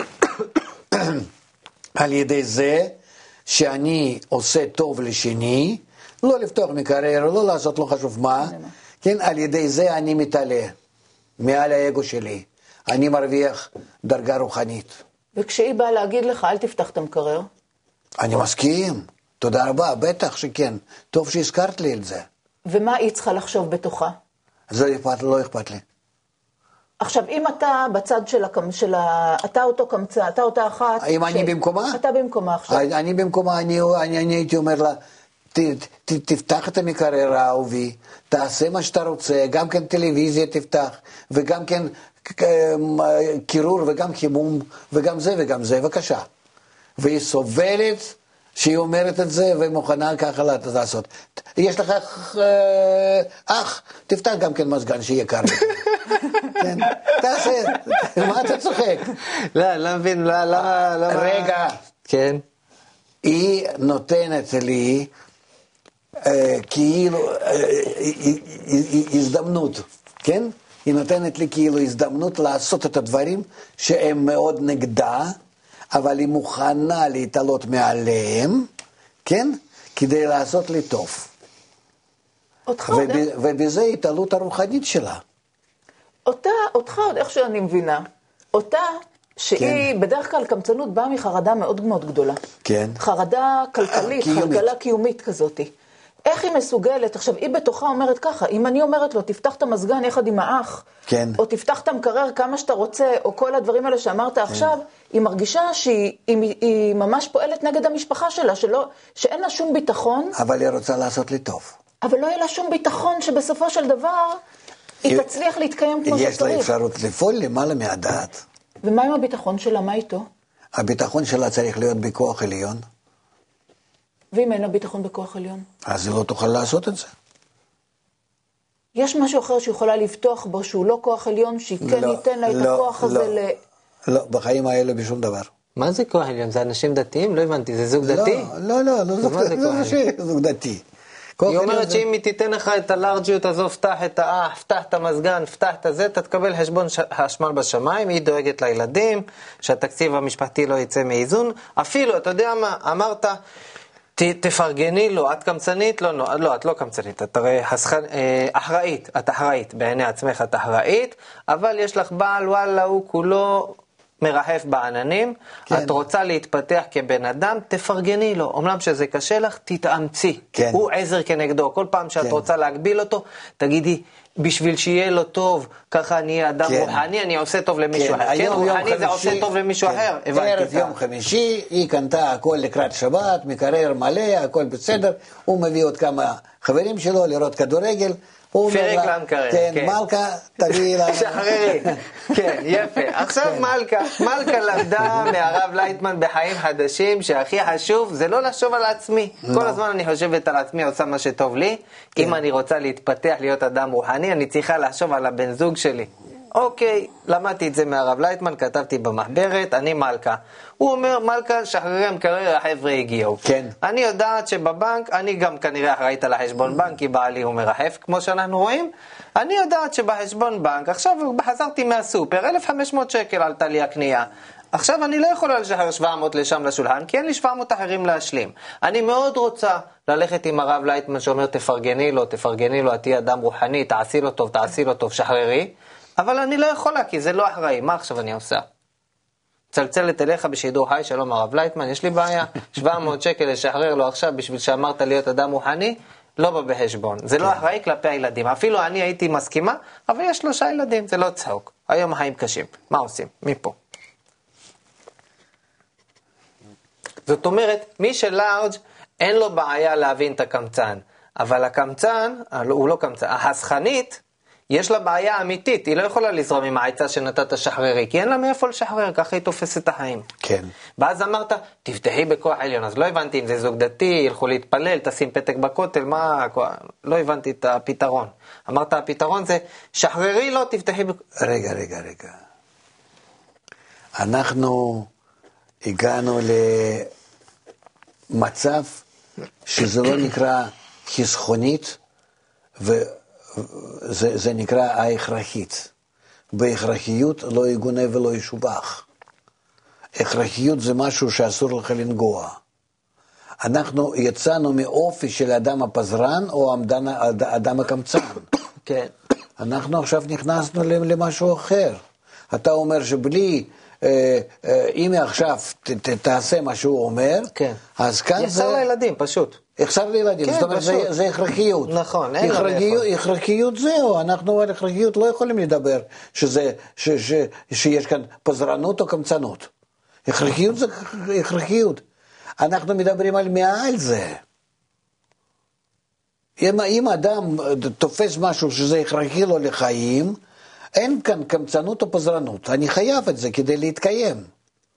על ידי זה שאני עושה טוב לשני, לא לפתוח מקרר, לא לעשות לא חשוב מה, כן, על ידי זה אני מתעלה מעל האגו שלי. אני מרוויח דרגה רוחנית.
וכשהיא באה להגיד לך, אל תפתח את המקרר?
אני מסכים. תודה רבה, בטח שכן. טוב שהזכרת לי את זה.
ומה היא צריכה לחשוב בתוכה?
זה אכפת, לא אכפת לי.
עכשיו, אם אתה בצד של, הקמ... של ה... אתה אותו קמצה, אתה אותה אחת...
אם ש... אני במקומה?
אתה במקומה עכשיו.
אני במקומה, אני, אני, אני הייתי אומר לה, ת, ת, תפתח את המקרר האהובי, תעשה מה שאתה רוצה, גם כן טלוויזיה תפתח, וגם כן קירור, וגם חימום, וגם זה וגם זה, בבקשה. והיא סובלת שהיא אומרת את זה, ומוכנה ככה לעשות. יש לך אח, תפתח גם כן מזגן שיהיה קר. כן, תעשה, מה אתה צוחק?
לא, לא מבין, לא, למה...
רגע.
כן.
היא נותנת לי כאילו הזדמנות, כן? היא נותנת לי כאילו הזדמנות לעשות את הדברים שהם מאוד נגדה, אבל היא מוכנה להתעלות מעליהם, כן? כדי לעשות לי טוב.
אותך
וב,
עוד...
ובזה התעלות הרוחנית שלה.
אותה, אותך עוד איך שאני מבינה, אותה שהיא כן. בדרך כלל קמצנות באה מחרדה מאוד מאוד גדולה.
כן.
חרדה כלכלית,
קיומית.
חרדה קיומית כזאת. איך היא מסוגלת? עכשיו, היא בתוכה אומרת ככה, אם אני אומרת לו, תפתח את המזגן יחד עם האח,
כן.
או תפתח את המקרר כמה שאתה רוצה, או כל הדברים האלה שאמרת כן. עכשיו, היא מרגישה שהיא היא, היא ממש פועלת נגד המשפחה שלה, שלא, שאין לה שום ביטחון.
אבל היא רוצה לעשות לי טוב.
אבל לא יהיה לה שום ביטחון שבסופו של דבר היא תצליח להתקיים כמו שצריך.
יש לה אפשרות לפעול למעלה מהדעת.
ומה עם הביטחון שלה? מה איתו?
הביטחון שלה צריך להיות בכוח עליון.
ואם אין לה ביטחון בכוח עליון?
אז היא לא תוכל לעשות את זה.
יש משהו אחר שיכולה לבטוח בו, שהוא לא כוח עליון, שהיא כן
לא,
ייתן לה את
לא,
הכוח הזה
לא,
ל...
לא, בחיים האלה בשום דבר.
מה זה כוח עליון? זה אנשים דתיים? לא הבנתי, זה זוג דתי?
לא, לא, לא, זה זוג דתי.
היא אומרת שאם היא תיתן לך את הלארג'יות הזו, פתח את האח, פתח את המזגן, פתח את הזה, אתה תקבל חשבון חשמל בשמיים, היא דואגת לילדים, שהתקציב המשפחתי לא יצא מאיזון. אפילו, אתה יודע מה, אמרת, תפרגני לו, את קמצנית? לא, לא, לא, את לא קמצנית, את הרי אחראית, את אחראית, בעיני עצמך את אחראית, אבל יש לך בעל, וואלה, הוא כולו מרחף בעננים, כן. את רוצה להתפתח כבן אדם, תפרגני לו, אומנם שזה קשה לך, תתאמצי, כן. הוא עזר כנגדו, כל פעם שאת כן. רוצה להגביל אותו, תגידי, בשביל שיהיה לו טוב, ככה אני אהיה אדם כן. רוחני, אני עושה טוב למישהו
כן.
אחר, כן, רוחני זה עושה טוב למישהו
כן.
אחר,
ערב יום חמישי, היא קנתה הכל לקראת שבת, מקרר מלא, הכל בסדר, הוא מביא עוד כמה חברים שלו לראות כדורגל,
פרק למקרר,
כן, כן. מלכה, תביאי לה.
שחררי, כן, יפה. עכשיו מלכה, מלכה למדה מהרב לייטמן בחיים חדשים, שהכי חשוב זה לא לחשוב על עצמי. כל הזמן אני חושבת על עצמי, עושה מה שטוב לי. אם אני רוצה להתפתח, להיות אדם רוחני, אני צריכה לחשוב על הבן זוג שלי. אוקיי, למדתי את זה מהרב לייטמן, כתבתי במחברת, אני מלכה. הוא אומר, מלכה, שחררי המקרר, החבר'ה הגיעו.
כן.
אני יודעת שבבנק, אני גם כנראה אחראית על החשבון בנק, כי בעלי הוא מרחף, כמו שאנחנו רואים. אני יודעת שבחשבון בנק, עכשיו חזרתי מהסופר, אלף וחמש מאות שקל עלתה לי הקנייה. עכשיו אני לא יכולה לשחרר שבע מאות לשם לשולחן, כי אין לי שבע מאות אחרים להשלים. אני מאוד רוצה ללכת עם הרב לייטמן שאומר, תפרגני לו, תפרגני לו, תהיה אדם רוחני, תעשי לו טוב, תעשי לו טוב, שחררי. אבל אני לא יכולה, כי זה לא אחראי. מה עכשיו אני עושה? צלצלת אליך בשידור חי, שלום הרב לייטמן, יש לי בעיה, שבע מאות שקל לשחרר לו עכשיו בשביל שאמרת להיות אדם רוחני, לא בא בחשבון. זה לא אחראי כלפי הילדים. אפילו אני הייתי מסכימה, אבל יש שלושה ילדים, זה לא צחוק. היום החיים קשים. מה עושים? מפה. זאת אומרת, מי שלארג' אין לו בעיה להבין את הקמצן, אבל הקמצן, הוא לא קמצן, החסכנית, יש לה בעיה אמיתית, היא לא יכולה לזרום עם העצה שנתת שחררי, כי אין לה מאיפה לשחרר, ככה היא תופסת את החיים.
כן.
ואז אמרת, תפתחי בכוח עליון, אז לא הבנתי אם זה זוג דתי, ילכו להתפלל, תשים פתק בכותל, מה, לא הבנתי את הפתרון. אמרת, הפתרון זה, שחררי לא, תפתחי בכוח.
רגע, רגע, רגע. אנחנו הגענו למצב שזה לא נקרא חסכונית, וזה זה נקרא ההכרחית. בהכרחיות לא יגונה ולא ישובח. הכרחיות זה משהו שאסור לך לנגוע. אנחנו יצאנו מאופי של אדם הפזרן או אדם, אדם הקמצן.
כן.
אנחנו עכשיו נכנסנו למשהו אחר. אתה אומר שבלי, אה, אה, אם עכשיו ת, ת, תעשה מה שהוא אומר,
כן.
אז כאן
יחסר
זה...
לילדים, פשוט.
יחסר לילדים,
כן,
זאת אומרת, זה, זה הכרחיות.
נכון, אין לה
הכרחיות,
מאיפה.
הכרחיות זהו, אנחנו על הכרחיות לא יכולים לדבר שזה, ש, ש, שיש כאן פזרנות או קמצנות. הכרחיות זה הכרחיות. אנחנו מדברים על מעל זה. אם, אם אדם תופס משהו שזה הכרחי לו לחיים, אין כאן קמצנות או פזרנות. אני חייב את זה כדי להתקיים.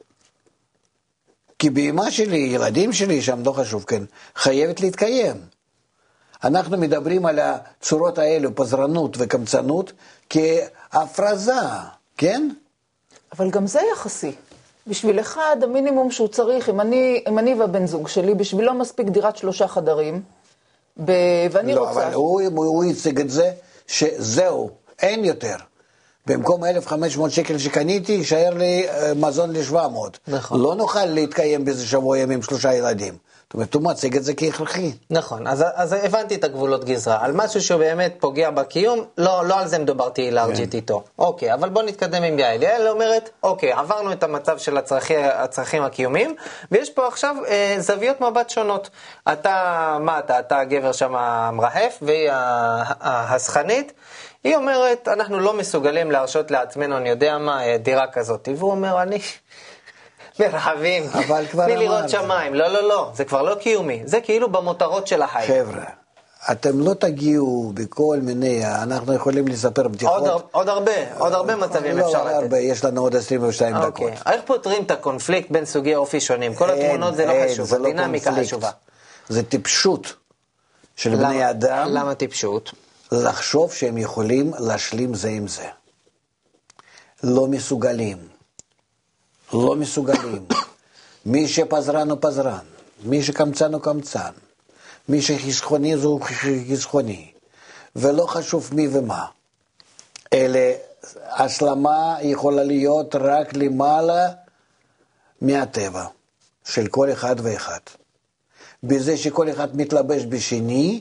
כי באמא שלי, ילדים שלי, שם לא חשוב, כן, חייבת להתקיים. אנחנו מדברים על הצורות האלו, פזרנות וקמצנות, כהפרזה, כן?
אבל גם זה יחסי. בשביל אחד, המינימום שהוא צריך, אם אני, אם אני והבן זוג שלי, בשבילו מספיק דירת שלושה חדרים, ב... ואני
לא,
רוצה...
אבל הוא, הוא הציג את זה, שזהו, אין יותר. במקום אלף וחמש מאות שקל שקניתי, יישאר לי מזון ל-שבע מאות.
נכון.
לא נוכל להתקיים באיזה שבוע ימים שלושה ילדים. זאת אומרת, הוא מציג את זה כהכרחי.
נכון, אז, אז הבנתי את הגבולות גזרה. על משהו שבאמת פוגע בקיום, לא, לא על זה מדוברתי להרג'ית כן. איתו. אוקיי, אבל בוא נתקדם עם יעל. יעל אומרת, אוקיי, עברנו את המצב של הצרכי, הצרכים הקיומיים, ויש פה עכשיו אה, זוויות מבט שונות. אתה, מה אתה? אתה הגבר שם המרחף, והיא ההסחנית. היא אומרת, אנחנו לא מסוגלים להרשות לעצמנו, אני יודע מה, דירה כזאת. והוא אומר, אני... מרחבים,
אבל כבר
תני לראות
אמר
שמיים, לא, לא, לא, זה כבר לא קיומי, זה כאילו במותרות של החיים.
חבר'ה, אתם לא תגיעו בכל מיני, אנחנו יכולים לספר בדיחות.
עוד, עוד הרבה, עוד הרבה מצבים
לא,
אפשר לתת.
לא הרבה, יש לנו עוד עשרים ושתיים
אוקיי.
דקות.
איך פותרים את הקונפליקט בין סוגי אופי שונים? כל התמונות זה לא
אין,
חשוב,
זה לא
הדינמיקה
קונפליקט.
חשובה.
זה טיפשות של
למה-
בני אדם,
למה טיפשות?
לחשוב שהם יכולים להשלים זה עם זה. לא מסוגלים. לא מסוגלים. מי שפזרן הוא פזרן, מי שקמצן הוא קמצן, מי שחסכוני זו חסכוני, ולא חשוב מי ומה. אלה, השלמה יכולה להיות רק למעלה מהטבע של כל אחד ואחד. בזה שכל אחד מתלבש בשני,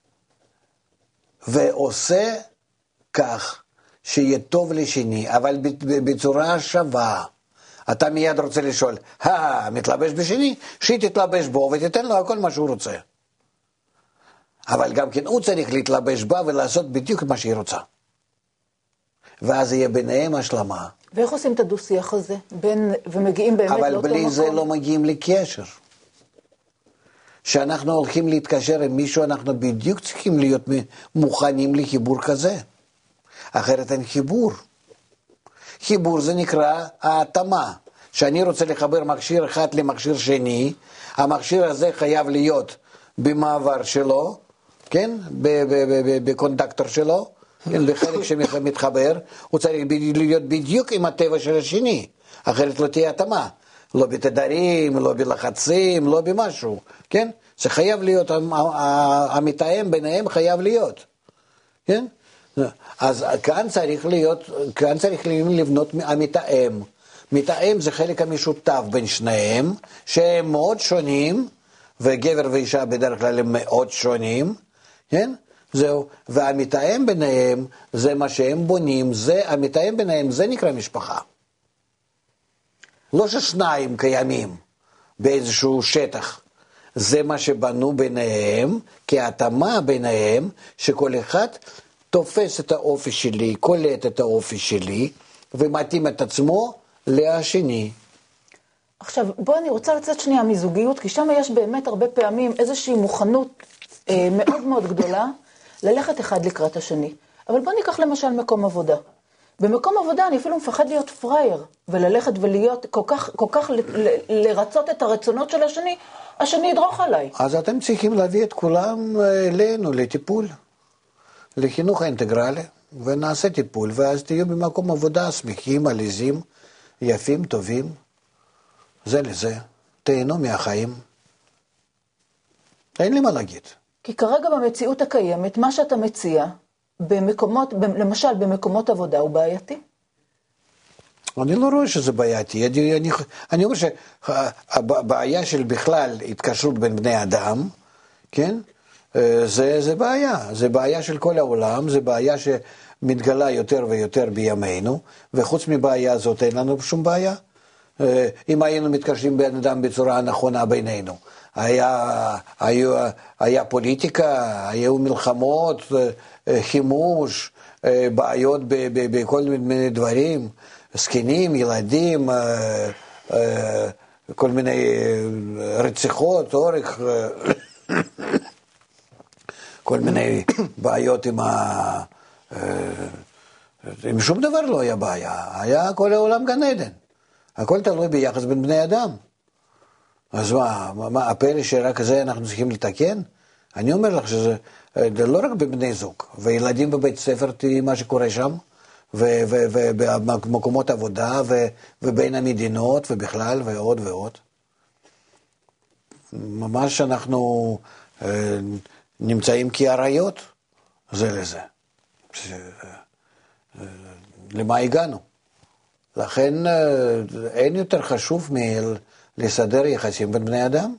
ועושה כך שיהיה טוב לשני, אבל בצורה שווה. אתה מיד רוצה לשאול, הא, מתלבש בשני? שהיא תתלבש בו ותיתן לו הכל מה שהוא רוצה. אבל גם כן הוא צריך להתלבש בה ולעשות בדיוק מה שהיא רוצה. ואז יהיה ביניהם השלמה.
ואיך עושים את הדו-שיח הזה? בין, ומגיעים באמת לאותו מקום?
אבל בלי זה לא מגיעים לקשר. שאנחנו הולכים להתקשר עם מישהו, אנחנו בדיוק צריכים להיות מוכנים לחיבור כזה. אחרת אין חיבור. חיבור זה נקרא ההתאמה. שאני רוצה לחבר מכשיר אחד למכשיר שני, המכשיר הזה חייב להיות במעבר שלו, כן? בקונדקטור שלו, כן? בחלק שמתחבר, הוא צריך להיות בדיוק עם הטבע של השני, אחרת לא תהיה התאמה. לא בתדרים, לא בלחצים, לא במשהו, כן? זה חייב להיות, המתאם ביניהם חייב להיות, כן? אז כאן צריך להיות, כאן צריך לבנות המתאם. מתאם זה חלק המשותף בין שניהם, שהם מאוד שונים, וגבר ואישה בדרך כלל הם מאוד שונים, כן? זהו, והמתאם ביניהם זה מה שהם בונים, זה, המתאם ביניהם זה נקרא משפחה. לא ששניים קיימים באיזשהו שטח, זה מה שבנו ביניהם, כהתאמה ביניהם, שכל אחד תופס את האופי שלי, קולט את האופי שלי, ומתאים את עצמו לשני.
עכשיו, בוא, אני רוצה לצאת שנייה מזוגיות, כי שם יש באמת הרבה פעמים איזושהי מוכנות אה, מאוד מאוד גדולה, ללכת אחד לקראת השני. אבל בוא ניקח למשל מקום עבודה. במקום עבודה אני אפילו מפחד להיות פרייר, וללכת ולהיות כל כך, כל כך ל, ל, לרצות את הרצונות של השני, השני ידרוך עליי.
אז אתם צריכים להביא את כולם אלינו לטיפול, לחינוך האינטגרלי, ונעשה טיפול, ואז תהיו במקום עבודה שמחים, עליזים, יפים, טובים, זה לזה, תהנו מהחיים. אין לי מה להגיד.
כי כרגע במציאות הקיימת, מה שאתה מציע, במקומות, למשל במקומות עבודה, הוא בעייתי.
אני לא רואה שזה בעייתי. אני, אני, אני אומר שהבעיה של בכלל התקשרות בין בני אדם, כן? זה, זה בעיה. זה בעיה של כל העולם, זה בעיה שמתגלה יותר ויותר בימינו, וחוץ מבעיה הזאת אין לנו שום בעיה. אם היינו מתקשרים בין אדם בצורה נכונה בינינו. היה, היה, היה פוליטיקה, היו מלחמות, חימוש, בעיות בכל מיני דברים, זקנים, ילדים, כל מיני רציחות, אורך, כל מיני בעיות עם ה... עם שום דבר לא היה בעיה, היה כל העולם גן עדן, הכל תלוי ביחס בין בני אדם. אז מה, מה, הפלא שרק זה אנחנו צריכים לתקן? אני אומר לך שזה לא רק בבני זוג, וילדים בבית ספר, תראי מה שקורה שם, ובמקומות עבודה, ובין המדינות, ובכלל, ועוד ועוד. ממש אנחנו נמצאים כאריות, זה לזה. למה הגענו? לכן אין יותר חשוב מלסדר יחסים בין בני אדם.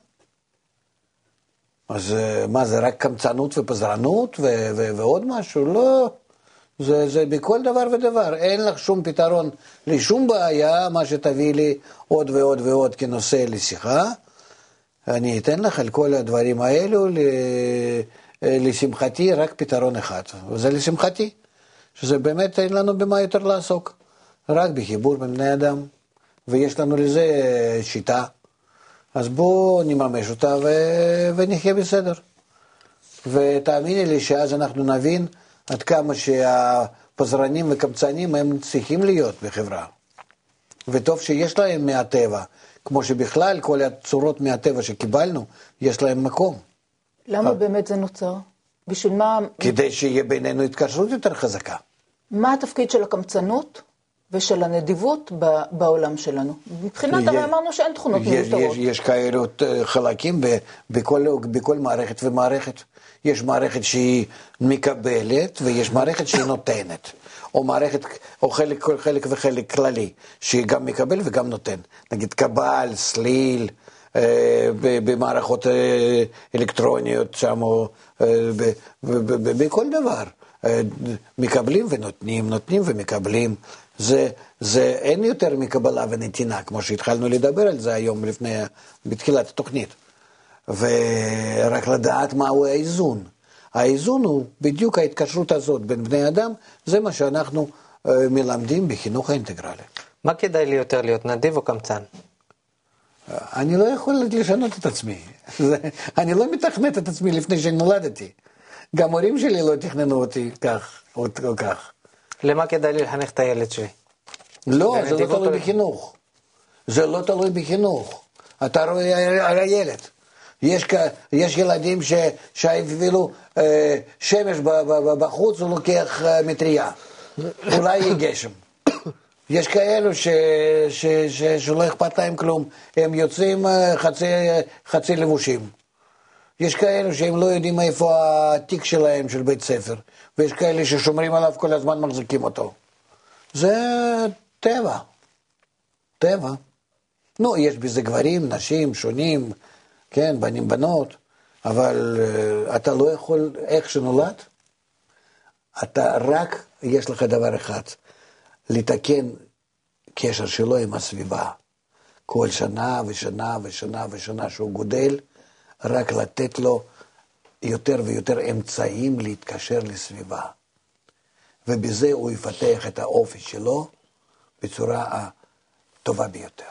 אז מה, זה רק קמצנות ופזרנות ו- ו- ועוד משהו? לא. זה, זה בכל דבר ודבר. אין לך שום פתרון לשום בעיה, מה שתביא לי עוד ועוד ועוד כנושא לשיחה. אני אתן לך על כל הדברים האלו, לשמחתי, רק פתרון אחד. וזה לשמחתי, שזה באמת אין לנו במה יותר לעסוק. רק בחיבור בין בני אדם. ויש לנו לזה שיטה. אז בואו נממש אותה ו... ונחיה בסדר. ותאמיני לי שאז אנחנו נבין עד כמה שהפזרנים וקמצנים הם צריכים להיות בחברה. וטוב שיש להם מהטבע, כמו שבכלל כל הצורות מהטבע שקיבלנו, יש להם מקום.
למה באמת זה נוצר? בשביל מה...
כדי שיהיה בינינו התקשרות יותר חזקה.
מה התפקיד של הקמצנות? ושל הנדיבות בעולם שלנו. מבחינת הרי אמרנו שאין תכונות מיותרות.
יש, יש כאלו חלקים בכל, בכל מערכת ומערכת. יש מערכת שהיא מקבלת ויש מערכת שהיא נותנת. או מערכת, או חלק, חלק וחלק כללי, שהיא גם מקבל וגם נותן. נגיד קבל, סליל, אה, במערכות אה, אלקטרוניות שם, או אה, ב, ב, ב, ב, בכל דבר. אה, מקבלים ונותנים, נותנים ומקבלים. זה, זה אין יותר מקבלה ונתינה, כמו שהתחלנו לדבר על זה היום לפני, בתחילת התוכנית. ורק לדעת מהו האיזון. האיזון הוא בדיוק ההתקשרות הזאת בין בני אדם, זה מה שאנחנו uh, מלמדים בחינוך האינטגרלי.
מה כדאי לי יותר להיות, נדיב או קמצן?
אני לא יכול לשנות את עצמי. אני לא מתכנת את עצמי לפני שנולדתי. גם הורים שלי לא תכננו אותי כך או, או כך.
למה כדאי לי לחנך את הילד שלי?
לא, זה לא תלוי בחינוך. זה לא תלוי בחינוך. אתה רואה על הילד. יש, יש ילדים ש, שאפילו אה, שמש בחוץ הוא לוקח אה, מטריה. אולי יהיה גשם. יש כאלו ש, ש, ש, שלא אכפת להם כלום. הם יוצאים אה, חצי, חצי לבושים. יש כאלו שהם לא יודעים איפה התיק שלהם של בית ספר. ויש כאלה ששומרים עליו כל הזמן מחזיקים אותו. זה טבע. טבע. נו, יש בזה גברים, נשים, שונים, כן, בנים, בנות, אבל uh, אתה לא יכול, איך שנולד, אתה רק, יש לך דבר אחד, לתקן קשר שלו עם הסביבה. כל שנה ושנה ושנה ושנה שהוא גודל, רק לתת לו יותר ויותר אמצעים להתקשר לסביבה. ובזה הוא יפתח את האופי שלו בצורה הטובה ביותר.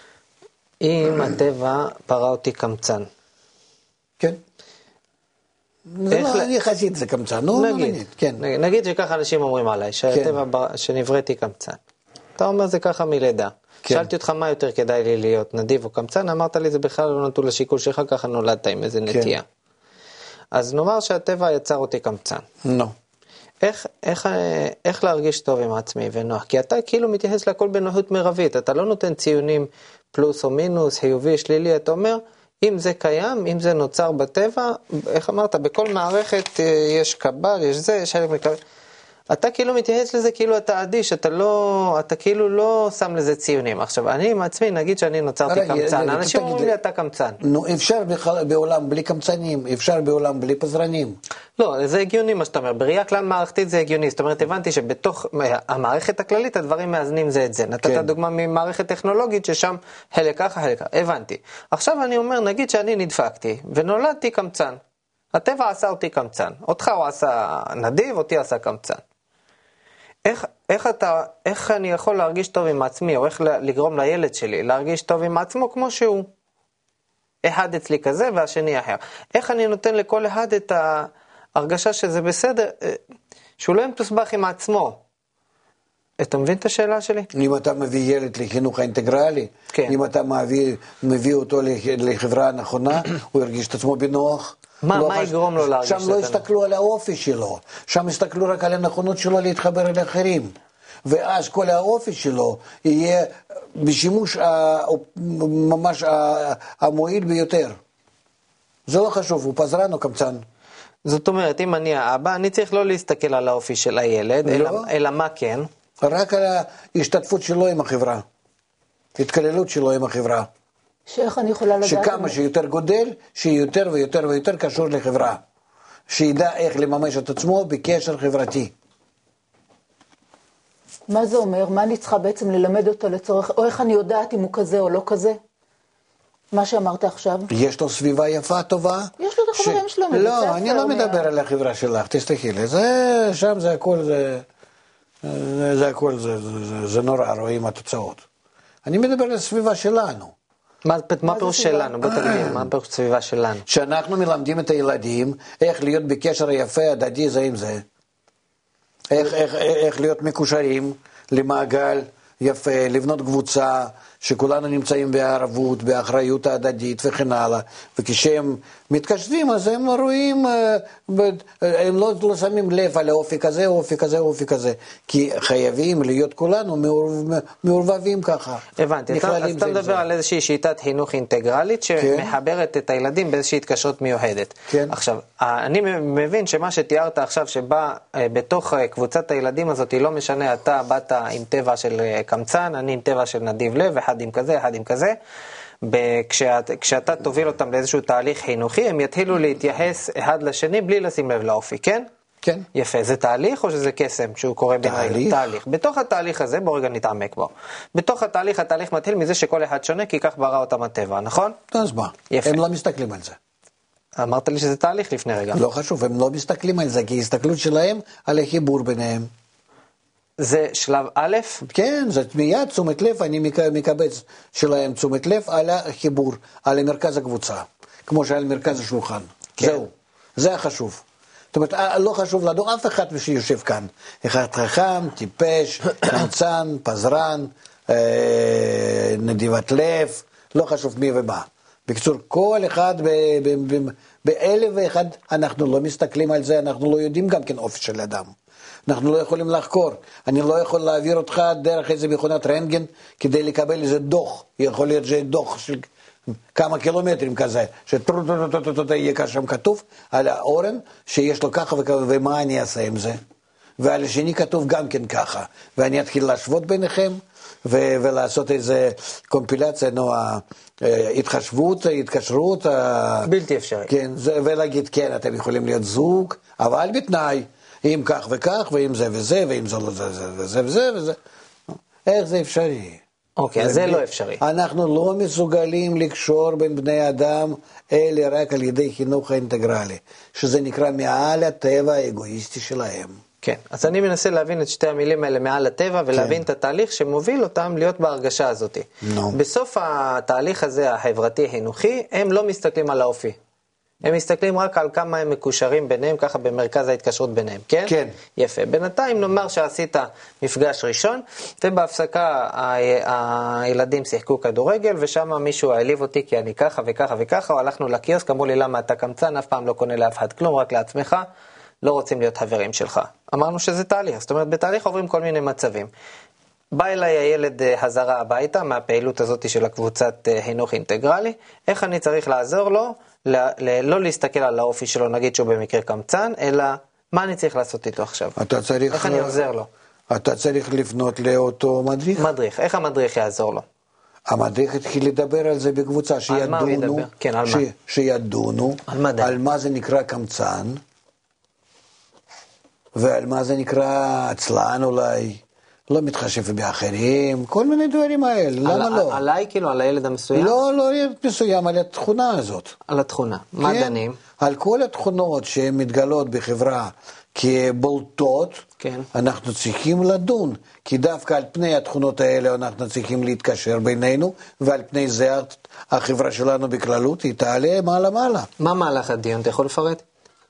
אם הטבע ברא אותי קמצן.
כן. זה לא, אני יחסית זה קמצן, נו,
נגיד,
כן.
נגיד שככה אנשים אומרים עליי, שהטבע שנבראתי קמצן. אתה אומר זה ככה מלידה. שאלתי אותך מה יותר כדאי לי להיות, נדיב או קמצן, אמרת לי זה בכלל לא נתון לשיקול שלך, ככה נולדת עם איזה נטייה. אז נאמר שהטבע יצר אותי קמצן.
נו.
איך, איך, איך להרגיש טוב עם עצמי ונוח? כי אתה כאילו מתייחס לכל בנוחות מרבית, אתה לא נותן ציונים פלוס או מינוס, חיובי, שלילי, אתה אומר, אם זה קיים, אם זה נוצר בטבע, איך אמרת, בכל מערכת יש קבל, יש זה, יש חלק מקבל. אתה כאילו מתייחס לזה כאילו אתה אדיש, אתה לא, אתה כאילו לא שם לזה ציונים. עכשיו, אני עם עצמי, נגיד שאני נוצרתי קמצן, אנשים אומרים לי אתה קמצן.
נו, אפשר בעולם בלי קמצנים, אפשר בעולם בלי פזרנים.
לא, זה הגיוני מה שאתה אומר, בראייה כלל מערכתית זה הגיוני, זאת אומרת, הבנתי שבתוך המערכת הכללית הדברים מאזנים זה את זה. נתת דוגמה ממערכת טכנולוגית ששם חלק ככה, חלק ככה, הבנתי. עכשיו אני אומר, נגיד שאני נדפקתי ונולדתי קמצן. הטבע עשה אותי קמצן, אותך הוא עשה נדיב, אותי עשה קמצן. איך, איך, אתה, איך אני יכול להרגיש טוב עם עצמי, או איך לגרום לילד שלי להרגיש טוב עם עצמו כמו שהוא? אחד אצלי כזה והשני אחר. איך אני נותן לכל אחד את ההרגשה שזה בסדר, שהוא לא מתוסבך עם עצמו? אתה מבין את השאלה שלי?
אם אתה מביא ילד לחינוך האינטגרלי,
כן.
אם אתה מביא, מביא אותו לחברה הנכונה, הוא ירגיש את עצמו בנוח.
מה,
לא
מה
חש...
יגרום לו להרגיש?
שם לא הסתכלו על האופי שלו, שם הסתכלו רק על הנכונות שלו להתחבר אל אחרים. ואז כל האופי שלו יהיה בשימוש ממש המועיל ביותר. זה לא חשוב, הוא פזרן או קמצן.
זאת אומרת, אם אני האבא, אני צריך לא להסתכל על האופי של הילד, לא. אלא, אלא מה כן?
רק על ההשתתפות שלו עם החברה, התכללות שלו עם החברה.
שאיך אני יכולה לדעת?
שכמה שיותר גודל, שיותר ויותר ויותר קשור לחברה. שידע איך לממש את עצמו בקשר חברתי.
מה זה אומר? מה אני צריכה בעצם ללמד אותו לצורך, או איך אני יודעת אם הוא כזה או לא כזה? מה שאמרת עכשיו?
יש לו סביבה יפה, טובה.
יש לו את החברים ש... שלו מבית
לא,
ספר.
אני לא
מה...
מדבר על החברה שלך, תסתכלי לי. זה, שם זה הכל, זה, זה הכל, זה, זה, זה, זה נורא, רואים התוצאות. אני מדבר על הסביבה שלנו.
מה, מה פירוש שלנו? בוא תגיד, מה פירוש סביבה שלנו?
שאנחנו מלמדים את הילדים איך להיות בקשר יפה, הדדי זה עם זה. איך, איך, איך להיות מקושרים למעגל יפה, לבנות קבוצה, שכולנו נמצאים בערבות, באחריות ההדדית וכן הלאה. וכשהם מתקשרים, אז הם רואים, הם לא, לא שמים לב על האופי כזה, אופי כזה, אופי כזה. כי חייבים להיות כולנו מעורבבים ככה.
הבנתי, אתה, אז אתה מדבר על איזושהי שיטת חינוך אינטגרלית, שמחברת את הילדים באיזושהי התקשרות מיוחדת.
כן.
עכשיו, אני מבין שמה שתיארת עכשיו, שבא בתוך קבוצת הילדים הזאת, לא משנה, אתה באת עם טבע של קמצן, אני עם טבע של נדיב לב, אחד עם כזה, אחד עם כזה, כשאת, כשאתה תוביל אותם לאיזשהו תהליך חינוכי, הם יתחילו להתייחס אחד לשני בלי לשים לב לאופי, כן?
כן.
יפה, זה תהליך או שזה קסם שהוא קורה
תהליך?
תהליך. בתוך התהליך הזה, בוא רגע נתעמק בו. בתוך התהליך, התהליך מתחיל מזה שכל אחד שונה, כי כך ברא אותם הטבע, נכון?
אז מה?
יפה.
הם לא מסתכלים על זה.
אמרת לי שזה תהליך לפני רגע.
לא חשוב, הם לא מסתכלים על זה, כי ההסתכלות שלהם על החיבור ביניהם.
זה שלב א'?
כן, זה מיד תשומת לב, אני מקבץ שלהם תשומת לב על החיבור, על מרכז הקבוצה, כמו שעל מרכז השולחן.
כן.
זהו, זה החשוב. זאת אומרת, לא חשוב לנו אף אחד שיושב כאן. אחד חכם, טיפש, קמצן, פזרן, אה, נדיבת לב, לא חשוב מי ומה. בקצור, כל אחד באלף ואחד, אנחנו לא מסתכלים על זה, אנחנו לא יודעים גם כן אופי של אדם. אנחנו לא יכולים לחקור. אני לא יכול להעביר אותך דרך איזה מכונת רנטגן כדי לקבל איזה דוח. יכול להיות שזה דוח של כמה קילומטרים כזה, שיהיה שם כתוב על האורן שיש לו ככה וככה, ומה אני אעשה עם זה. ועל השני כתוב גם כן ככה. ואני אתחיל להשוות ביניכם ו- ולעשות איזה קומפילציה, נו, התחשבות, התקשרות.
בלתי אפשרי.
כן, ולהגיד, כן, אתם יכולים להיות זוג, אבל בתנאי. אם כך וכך, ואם זה וזה, ואם זה לא זה, זה וזה וזה וזה. איך זה אפשרי?
אוקיי, אז זה לא אפשרי.
אנחנו לא מסוגלים לקשור בין בני אדם, אלא רק על ידי חינוך האינטגרלי, שזה נקרא מעל הטבע האגואיסטי שלהם.
כן, אז אני מנסה להבין את שתי המילים האלה מעל הטבע, ולהבין כן. את התהליך שמוביל אותם להיות בהרגשה הזאת.
No.
בסוף התהליך הזה, החברתי-חינוכי, הם לא מסתכלים על האופי. הם מסתכלים רק על כמה הם מקושרים ביניהם, ככה במרכז ההתקשרות ביניהם, כן?
כן.
יפה. בינתיים נאמר שעשית מפגש ראשון, ובהפסקה ה- הילדים שיחקו כדורגל, ושם מישהו העליב אותי כי אני ככה וככה וככה, או הלכנו לקיוסק, אמרו לי למה אתה קמצן, אף פעם לא קונה לאף אחד כלום, רק לעצמך, לא רוצים להיות חברים שלך. אמרנו שזה תהליך, זאת אומרת בתהליך עוברים כל מיני מצבים. בא אליי הילד הזרה הביתה מהפעילות הזאת של הקבוצת חינוך אינטגרלי, איך אני צריך לעזור לו, ל- ל- לא להסתכל על האופי שלו, נגיד שהוא במקרה קמצן, אלא מה אני צריך לעשות איתו עכשיו?
אתה צריך...
איך אני עוזר לו?
אתה צריך לפנות לאותו מדריך.
מדריך, איך המדריך יעזור לו?
המדריך התחיל לדבר על זה בקבוצה, שידונו,
מה הוא ידבר? כן, על
ש,
מה?
שידונו,
על מה דרך?
על מה זה נקרא קמצן, ועל מה זה נקרא עצלן אולי, לא מתחשב באחרים, כל מיני דברים האלה, למה
על,
לא?
עליי כאילו, על הילד המסוים?
לא, לא ילד מסוים, על התכונה הזאת.
על התכונה. מה
כן?
דנים?
על כל התכונות שהן מתגלות בחברה כבולטות,
כן.
אנחנו צריכים לדון, כי דווקא על פני התכונות האלה אנחנו צריכים להתקשר בינינו, ועל פני זה החברה שלנו בכללות היא תעלה מעלה מעלה.
מה מהלך הדיון? אתה יכול לפרט?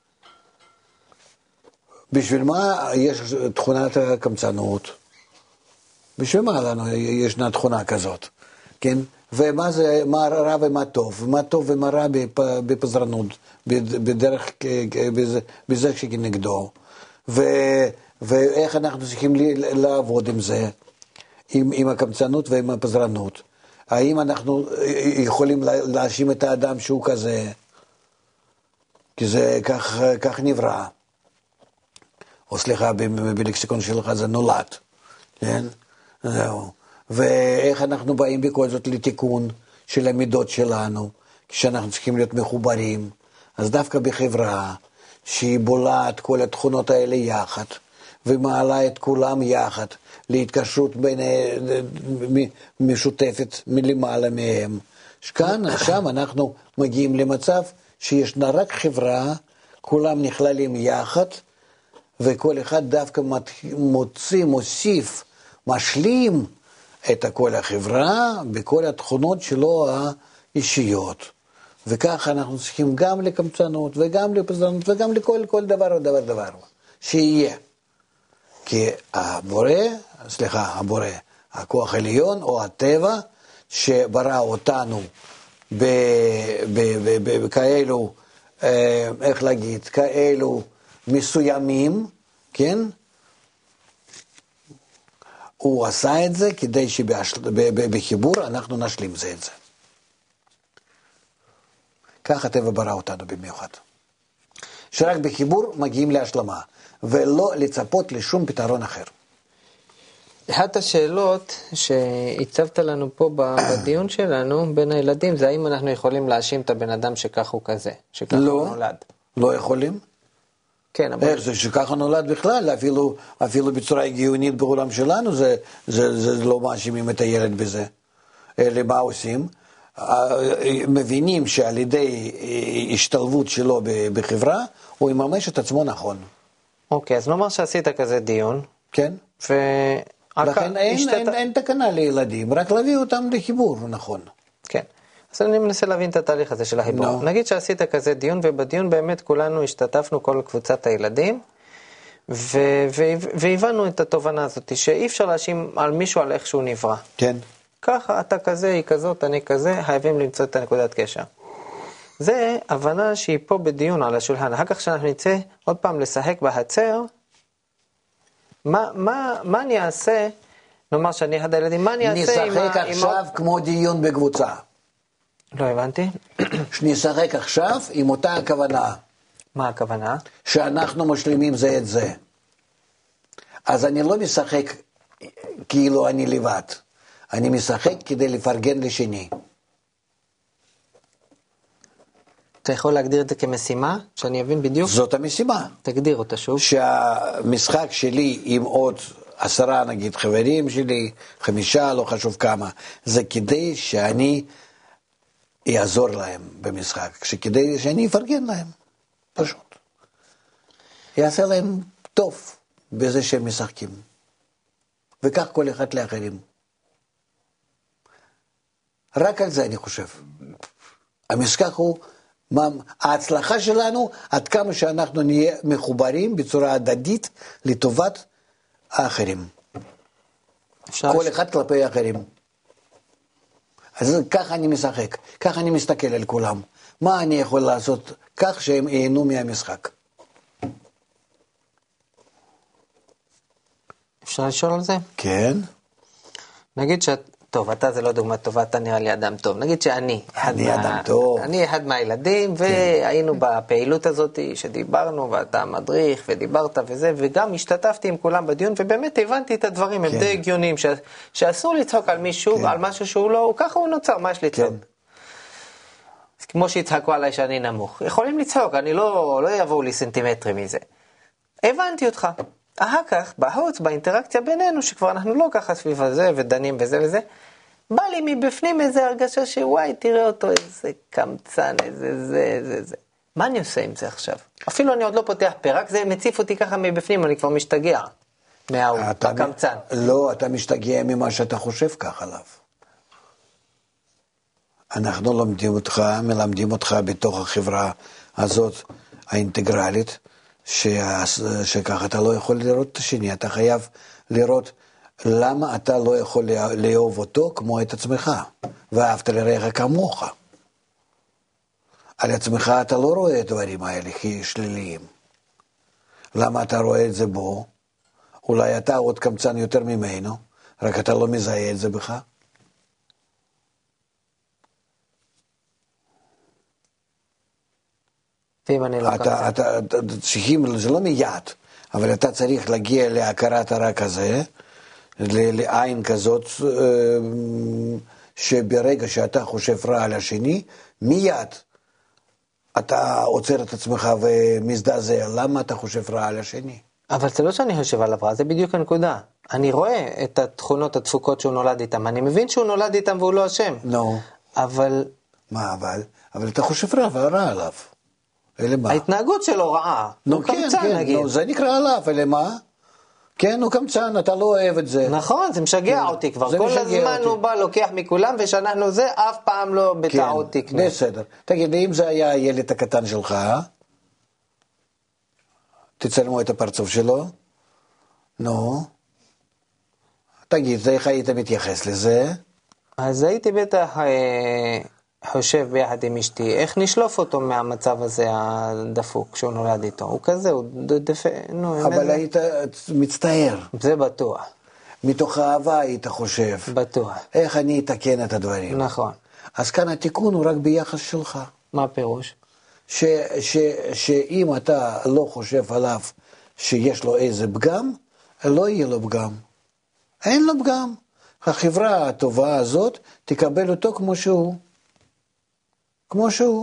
בשביל מה יש תכונת הקמצנות? בשביל מה לנו ישנה תכונה כזאת? כן? ומה זה, מה רע ומה טוב, ומה טוב ומה רע בפזרנות, בדרך, בזה, בזה שכנגדו, ו, ואיך אנחנו צריכים לעבוד עם זה, עם, עם הקמצנות ועם הפזרנות. האם אנחנו יכולים להאשים את האדם שהוא כזה, כי זה כך, כך נברא, או סליחה, בלקסיקון שלך זה נולד, כן? זהו. ואיך אנחנו באים בכל זאת לתיקון של המידות שלנו, כשאנחנו צריכים להיות מחוברים. אז דווקא בחברה שהיא בולעת כל התכונות האלה יחד, ומעלה את כולם יחד, להתקשרות בין, משותפת מלמעלה מהם. שכאן, שם אנחנו מגיעים למצב שישנה רק חברה, כולם נכללים יחד, וכל אחד דווקא מוציא, מוסיף, משלים את כל החברה בכל התכונות שלו האישיות. וכך אנחנו צריכים גם לקמצנות וגם לפזרנות וגם לכל כל דבר דבר דבר שיהיה. כי הבורא, סליחה, הבורא, הכוח העליון או הטבע שברא אותנו בכאלו, איך להגיד, כאלו מסוימים, כן? הוא עשה את זה כדי שבחיבור אנחנו נשלים זה את זה. כך הטבע ברא אותנו במיוחד. שרק בחיבור מגיעים להשלמה, ולא לצפות לשום פתרון אחר.
אחת השאלות שהצבת לנו פה בדיון שלנו בין הילדים, זה האם אנחנו יכולים להאשים את הבן אדם שכך הוא כזה, שכך
לא,
הוא נולד.
לא יכולים.
כן, אבל...
איך זה שככה נולד בכלל, אפילו, אפילו בצורה הגיונית בעולם שלנו, זה, זה, זה לא מאשימים את הילד בזה. אלא מה עושים? מבינים שעל ידי השתלבות שלו בחברה, הוא יממש את עצמו נכון.
אוקיי, אז נאמר שעשית כזה דיון.
כן.
ו...
לכן אין,
השתת...
אין, אין תקנה לילדים, רק להביא אותם לחיבור, נכון.
כן. אז אני מנסה להבין את התהליך הזה של החיבור.
No.
נגיד שעשית כזה דיון, ובדיון באמת כולנו השתתפנו, כל קבוצת הילדים, ו... ו... והבנו את התובנה הזאת, שאי אפשר להאשים על מישהו על איך שהוא נברא.
כן.
ככה, אתה כזה, היא כזאת, אני כזה, חייבים למצוא את הנקודת קשר. זה הבנה שהיא פה בדיון על השולחן. אחר כך שאנחנו נצא עוד פעם לשחק בהצר, מה, מה, מה אני אעשה, נאמר שאני אחד הילדים, מה אני אעשה עם ה...
נשחק עכשיו עם... כמו דיון בקבוצה.
לא הבנתי.
שנשחק עכשיו עם אותה הכוונה.
מה הכוונה?
שאנחנו משלימים זה את זה. אז אני לא משחק כאילו אני לבד. אני משחק כדי לפרגן לשני.
אתה יכול להגדיר את זה כמשימה? שאני אבין בדיוק?
זאת המשימה.
תגדיר אותה שוב.
שהמשחק שלי עם עוד עשרה נגיד חברים שלי, חמישה, לא חשוב כמה, זה כדי שאני יעזור להם במשחק, כדי שאני אפרגן להם, פשוט. יעשה להם טוב בזה שהם משחקים. וכך כל אחד לאחרים. רק על זה אני חושב. המשחק הוא מה, ההצלחה שלנו, עד כמה שאנחנו נהיה מחוברים בצורה הדדית לטובת האחרים. כל אחד כלפי האחרים. אז ככה אני משחק, ככה אני מסתכל על כולם. מה אני יכול לעשות כך שהם ייהנו מהמשחק?
אפשר לשאול על זה?
כן.
נגיד שאת, טוב, אתה זה לא דוגמה טובה, אתה נראה לי אדם טוב. נגיד שאני,
אני
מה,
אדם טוב.
אני אחד מהילדים, והיינו בפעילות הזאת שדיברנו, ואתה מדריך, ודיברת וזה, וגם השתתפתי עם כולם בדיון, ובאמת הבנתי את הדברים, הם די הגיוניים, ש, שאסור לצחוק על מישהו, על משהו שהוא לא, ככה הוא נוצר, מה יש לצחוק? כמו שהצחקו עליי שאני נמוך. יכולים לצחוק, אני לא, לא יבואו לי סנטימטרים מזה. הבנתי אותך. אחר כך, בחוץ, באינטראקציה בינינו, שכבר אנחנו לא ככה סביב הזה, ודנים בזה וזה, בא לי מבפנים איזה הרגשה שוואי, תראה אותו, איזה קמצן, איזה זה, איזה זה. מה אני עושה עם זה עכשיו? אפילו אני עוד לא פותח פה, רק זה מציף אותי ככה מבפנים, אני כבר משתגע מההוא, הקמצן.
לא, אתה משתגע ממה שאתה חושב כך עליו. אנחנו לומדים אותך, מלמדים אותך בתוך החברה הזאת, האינטגרלית, שכך אתה לא יכול לראות את השני, אתה חייב לראות למה אתה לא יכול לאהוב אותו כמו את עצמך, ואהבת לרעך כמוך. על עצמך אתה לא רואה את הדברים האלה שליליים. למה אתה רואה את זה בו? אולי אתה עוד קמצן יותר ממנו, רק אתה לא מזהה את זה בך. אתה, אתה, אתה צריכים, זה לא מיד, אבל אתה צריך להגיע להכרת הרע הזה, לעין כזאת, שברגע שאתה חושב רע על השני, מיד אתה עוצר את עצמך ומזדעזע, למה אתה חושב רע על השני?
אבל זה לא שאני חושב עליו רע, זה בדיוק הנקודה. אני רואה את התכונות הדפוקות שהוא נולד איתם, אני מבין שהוא נולד איתם והוא לא אשם.
לא.
אבל...
מה אבל? אבל אתה חושב רע ורע עליו.
ההתנהגות שלו רעה, הוא קמצן נגיד.
זה נקרא עליו, אלא מה? כן, הוא קמצן, אתה לא אוהב את זה.
נכון, זה משגע אותי כבר, כל הזמן הוא בא, לוקח מכולם, ושאנחנו זה אף פעם לא בטעות תקנה.
בסדר. תגיד, אם זה היה הילד הקטן שלך, תצלמו את הפרצוף שלו, נו, תגיד, איך היית מתייחס לזה?
אז הייתי בטח... חושב ביחד עם אשתי, איך נשלוף אותו מהמצב הזה הדפוק שהוא נולד איתו. הוא כזה, הוא דפק, נו...
אבל היית מצטער.
זה בטוח.
מתוך האהבה היית חושב.
בטוח.
איך אני אתקן את הדברים.
נכון.
אז כאן התיקון הוא רק ביחס שלך.
מה הפירוש?
ש, ש, שאם אתה לא חושב עליו שיש לו איזה פגם, לא יהיה לו פגם. אין לו פגם. החברה הטובה הזאת תקבל אותו כמו שהוא. כמו שהוא.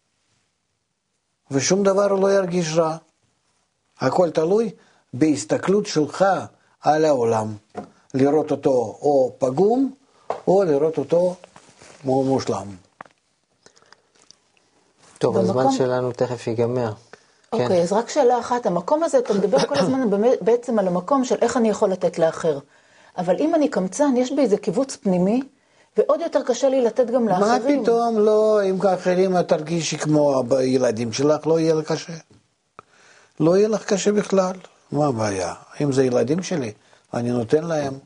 ושום דבר הוא לא ירגיש רע. הכל תלוי בהסתכלות שלך על העולם. לראות אותו או פגום, או לראות אותו מושלם.
טוב, במקום... הזמן שלנו תכף ייגמר.
אוקיי, כן. אז רק שאלה אחת. המקום הזה, אתה מדבר כל הזמן בעצם על המקום של איך אני יכול לתת לאחר. אבל אם אני קמצן, יש בי איזה קיבוץ פנימי, ועוד יותר קשה לי לתת גם לאחרים.
מה פתאום לא, אם כאחרים את תרגישי כמו הילדים שלך, לא יהיה לך קשה. לא יהיה לך קשה בכלל. מה הבעיה? אם זה ילדים שלי, אני נותן להם.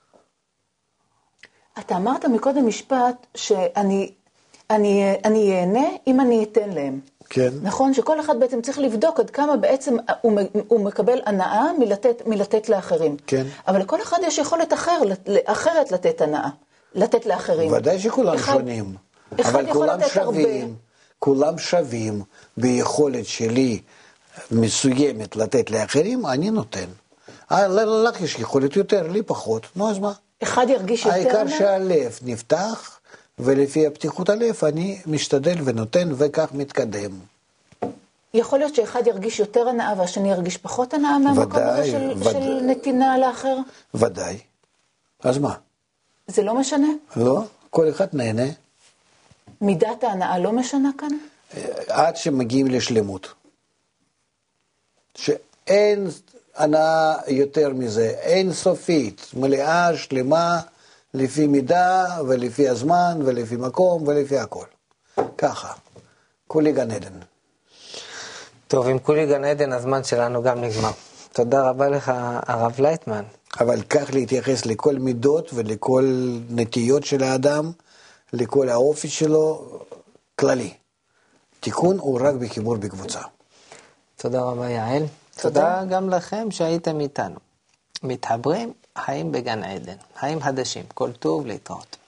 אתה אמרת מקודם משפט שאני אני, אני אהנה אם אני אתן להם.
כן.
נכון? שכל אחד בעצם צריך לבדוק עד כמה בעצם הוא, הוא מקבל הנאה מלתת, מלתת לאחרים.
כן.
אבל לכל אחד יש יכולת אחר, אחרת לתת הנאה. לתת לאחרים.
ודאי שכולם אחד, שונים.
אחד
אבל כולם שווים.
הרבה.
כולם שווים ביכולת שלי מסוימת לתת לאחרים, אני נותן. לך יש יכולת יותר, לי פחות. נו, אז מה?
אחד ירגיש יותר.
העיקר שהלב נפתח, ולפי הפתיחות הלב אני משתדל ונותן וכך מתקדם.
יכול להיות שאחד ירגיש יותר הנאה והשני ירגיש פחות הנאה מהמקום הזה של, וד... של נתינה לאחר?
ודאי. אז מה?
זה לא משנה?
לא, כל אחד נהנה.
מידת ההנאה לא משנה כאן?
עד שמגיעים לשלמות. שאין הנאה יותר מזה, אין סופית, מלאה, שלמה, לפי מידה ולפי הזמן ולפי מקום ולפי הכל. ככה. כולי גן עדן.
טוב, עם כולי גן עדן הזמן שלנו גם נגמר. תודה רבה לך, הרב לייטמן.
אבל כך להתייחס לכל מידות ולכל נטיות של האדם, לכל האופי שלו, כללי. תיקון הוא רק בחיבור בקבוצה.
תודה רבה יעל. תודה, תודה גם לכם שהייתם איתנו. מתחברים, חיים בגן עדן. חיים חדשים. כל טוב, להתראות.